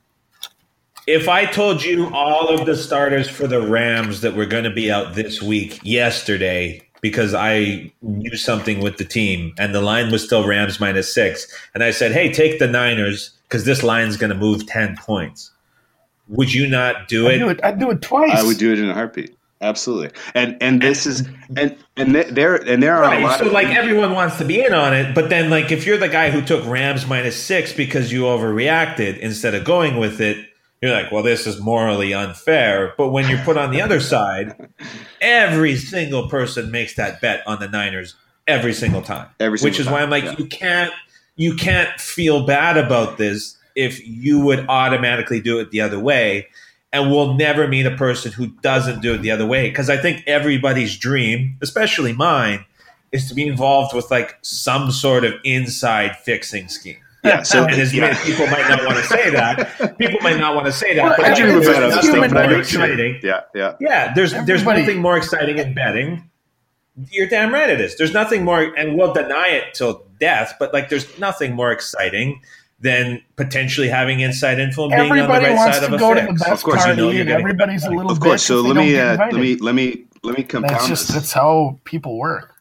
If I told you all of the starters for the Rams that were going to be out this week yesterday because I knew something with the team and the line was still Rams minus six, and I said, hey, take the Niners because this line's going to move ten points, would you not do I'd it? do it. I'd do it twice. I would do it in a heartbeat. Absolutely. And and this is and and there and there are Right, a lot so of like everyone wants to be in on it, but then like if you're the guy who took Rams minus six because you overreacted instead of going with it, you're like, well, this is morally unfair. But when you're put on the other side, every single person makes that bet on the Niners every single time. Every single which is time, why I'm like, yeah. you can't you can't feel bad about this if you would automatically do it the other way. And we'll never meet a person who doesn't do it the other way. Because I think everybody's dream, especially mine, is to be involved with like some sort of inside fixing scheme. Yeah, so And as yeah. many people might not want to say that. People might not want to say that. Well, but I dream it's about other human stuff, but I more don't care. exciting. Yeah, yeah. Yeah, there's there's Everybody- nothing more exciting in betting. You're damn right it is. There's nothing more, and we'll deny it till death. But like, there's nothing more exciting than potentially having inside info and being on the Everybody right wants side to of a go to fix. the best Of course, you party, know you're and getting- everybody's a little Of course. bitch So if they let don't me get uh, invited. let me let me let me That's compound just this. that's how people work.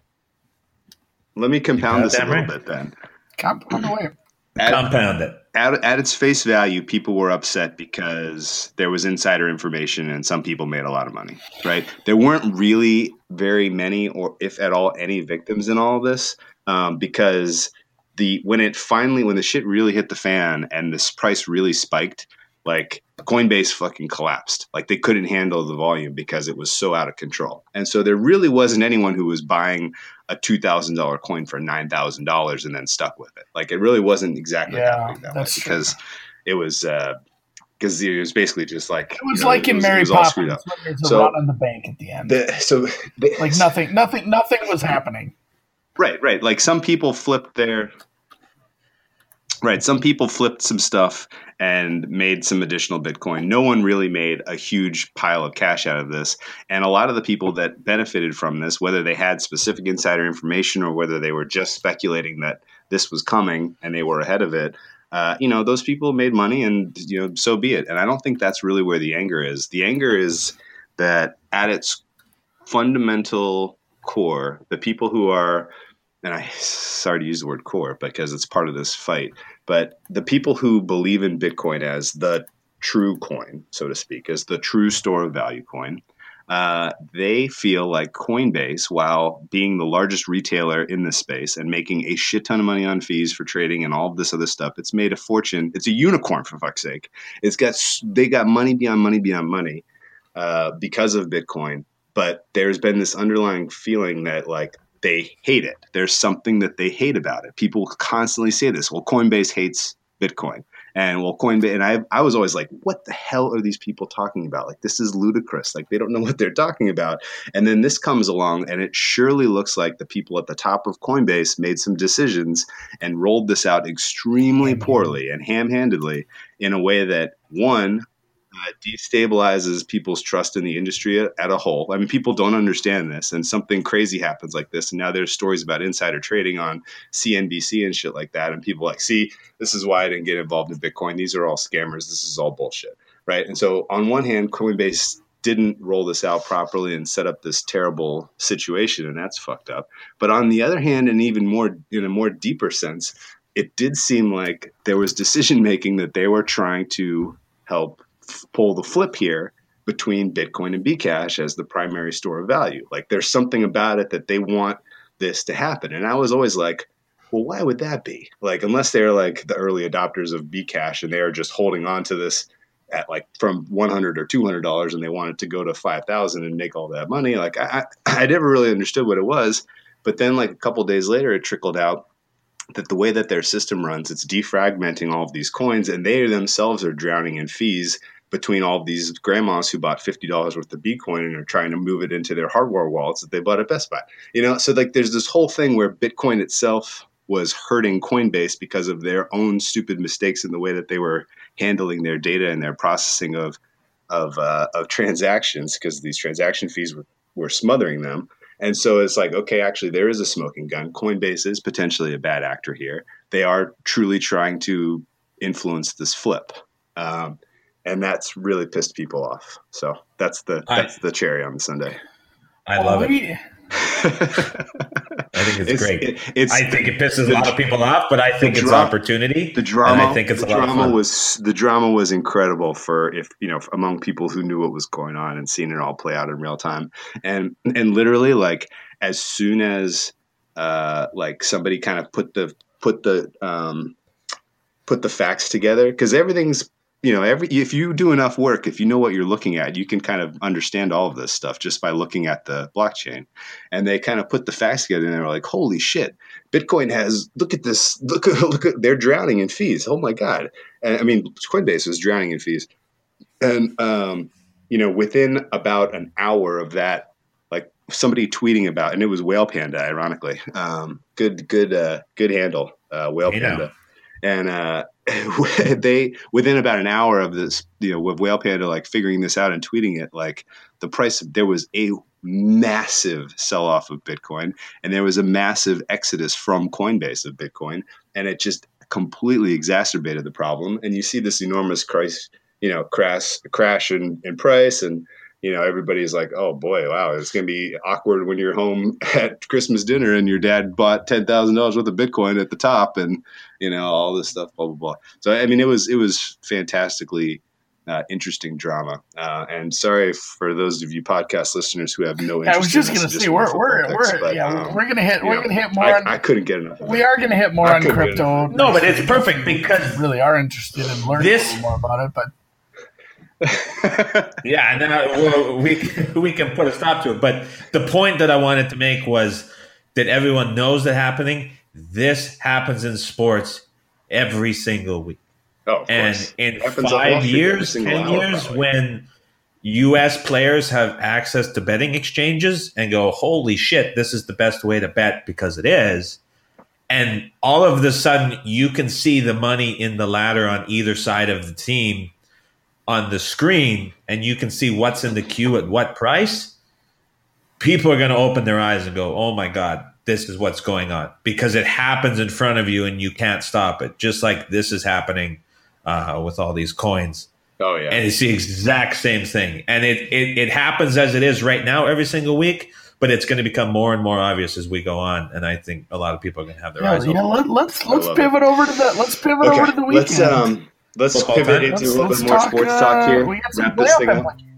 Let me compound this a goddamn little right. bit then. Compound away. At, Compound it. at, at its face value, people were upset because there was insider information and some people made a lot of money, right? There weren't really very many, or if at all, any victims in all of this, um, because the when it finally, when the shit really hit the fan and this price really spiked, like Coinbase fucking collapsed. Like they couldn't handle the volume because it was so out of control. And so there really wasn't anyone who was buying a two thousand dollars coin for nine thousand dollars and then stuck with it. Like it really wasn't exactly Yeah, happening that way that's true. because it was uh, because it was basically just like It was you know, like it in was, it Mary was all screwed Poppins up. when there's a So- run on the bank at the end. The, so the, like nothing, nothing, nothing was happening. Right, right. Like some people flipped their Right. Some people flipped some stuff and made some additional Bitcoin. No one really made a huge pile of cash out of this. And a lot of the people that benefited from this, whether they had specific insider information or whether they were just speculating that this was coming and they were ahead of it, uh, you know, those people made money and, you know, so be it. And I don't think that's really where the anger is. The anger is that at its fundamental core, the people who are, and I sorry to use the word core because it's part of this fight, but the people who believe in Bitcoin as the true coin, so to speak, as the true store of value coin, uh, they feel like Coinbase, while being the largest retailer in this space and making a shit ton of money on fees for trading and all of this other stuff, it's made a fortune. It's a unicorn, for fuck's sake. It's got they got money beyond money beyond money uh, because of Bitcoin. But there's been this underlying feeling that like they hate it. There's something that they hate about it. People constantly say this. Well, Coinbase hates Bitcoin. And well, Coinbase, and I I was always like, what the hell are these people talking about? Like, this is ludicrous. Like, they don't know what they're talking about. And then this comes along, and it surely looks like the people at the top of Coinbase made some decisions and rolled this out extremely poorly and ham-handedly in a way that, one, Uh, destabilizes people's trust in the industry at, at a whole. I mean, people don't understand this, and something crazy happens like this. And now there's stories about insider trading on C N B C and shit like that. And people are like, see, this is why I didn't get involved in Bitcoin. These are all scammers. This is all bullshit, right? And so on one hand, Coinbase didn't roll this out properly and set up this terrible situation, and that's fucked up. But on the other hand, and even more in a more deeper sense, it did seem like there was decision making that they were trying to help pull the flip here between Bitcoin and Bcash as the primary store of value. Like, there's something about it that they want this to happen. And I was always like, well, why would that be? Like, unless they're like the early adopters of Bcash and they are just holding on to this at like from one hundred or two hundred dollars and they want it to go to five thousand and make all that money. Like, I, I never really understood what it was. But then like a couple of days later, it trickled out that the way that their system runs, it's defragmenting all of these coins, and they themselves are drowning in fees between all of these grandmas who bought fifty dollars worth of Bitcoin and are trying to move it into their hardware wallets that they bought at Best Buy. You know, so like there's this whole thing where Bitcoin itself was hurting Coinbase because of their own stupid mistakes in the way that they were handling their data and their processing of of uh, of transactions, because these transaction fees were, were smothering them. And so it's like, okay, actually there is a smoking gun. Coinbase is potentially a bad actor here. They are truly trying to influence this flip. Um, And that's really pissed people off. So that's the that's I, the cherry on the sundae. I love oh, it. I think it's, it's great. It, it's, I think it pisses the, a lot of people off, but I think it's dra- opportunity. The drama. And I think it's the a lot drama of fun. was the drama was incredible for if you know among people who knew what was going on and seeing it all play out in real time. And and literally, like as soon as uh, like somebody kind of put the put the um, put the facts together, because everything's. You know, every if you do enough work, if you know what you're looking at, you can kind of understand all of this stuff just by looking at the blockchain. And they kind of put the facts together, and they're like, "Holy shit! Bitcoin has look at this! Look at look at they're drowning in fees! Oh my god!" And I mean, Coinbase was drowning in fees, and um, you know, within about an hour of that, like somebody tweeting about, and it was Whale Panda, ironically. Um, good, good, uh, good handle, uh, Whale hey Panda, now. and. Uh, they within about an hour of this, you know, with Whale Panda like figuring this out and tweeting it, like the price, there was a massive sell off of Bitcoin, and there was a massive exodus from Coinbase of Bitcoin, and it just completely exacerbated the problem. And you see this enormous crash, you know, crash, crash in, in price, and you know, everybody's like, oh boy, wow, it's going to be awkward when you're home at Christmas dinner and your dad bought ten thousand dollars worth of Bitcoin at the top and, you know, all this stuff, blah, blah, blah. So, I mean, it was, it was fantastically uh, interesting drama. Uh, and sorry for those of you podcast listeners who have no interest. I was just in going to say, we're, we're, picks, we're, but, yeah, um, we're going to hit, we're going to hit more. I, on, I couldn't get enough. We are going to hit more I on crypto. No, but it's perfect because we really are interested in learning this, a little more about it, but. yeah, and then I, well, we we can put a stop to it. But the point that I wanted to make was that everyone knows that happening. This happens in sports every single week. Oh, of and course. in five years, ten years, probably. When U S players have access to betting exchanges and go, holy shit, this is the best way to bet because it is. And all of a sudden, you can see the money in the ladder on either side of the team on the screen, and you can see what's in the queue at what price. People are going to open their eyes and go, oh my God, this is what's going on, because it happens in front of you and you can't stop it. Just like this is happening uh, with all these coins. Oh yeah. And it's the exact same thing. And it, it, it happens as it is right now every single week, but it's going to become more and more obvious as we go on. And I think a lot of people are going to have their yeah, eyes yeah, open. let, let's let's pivot it. over to the let's pivot okay, over to the weekend. Let's um let's Football pivot time. into let's, a little let's bit more talk, sports uh, talk here. We got some Wrap this thing playoff up. implications.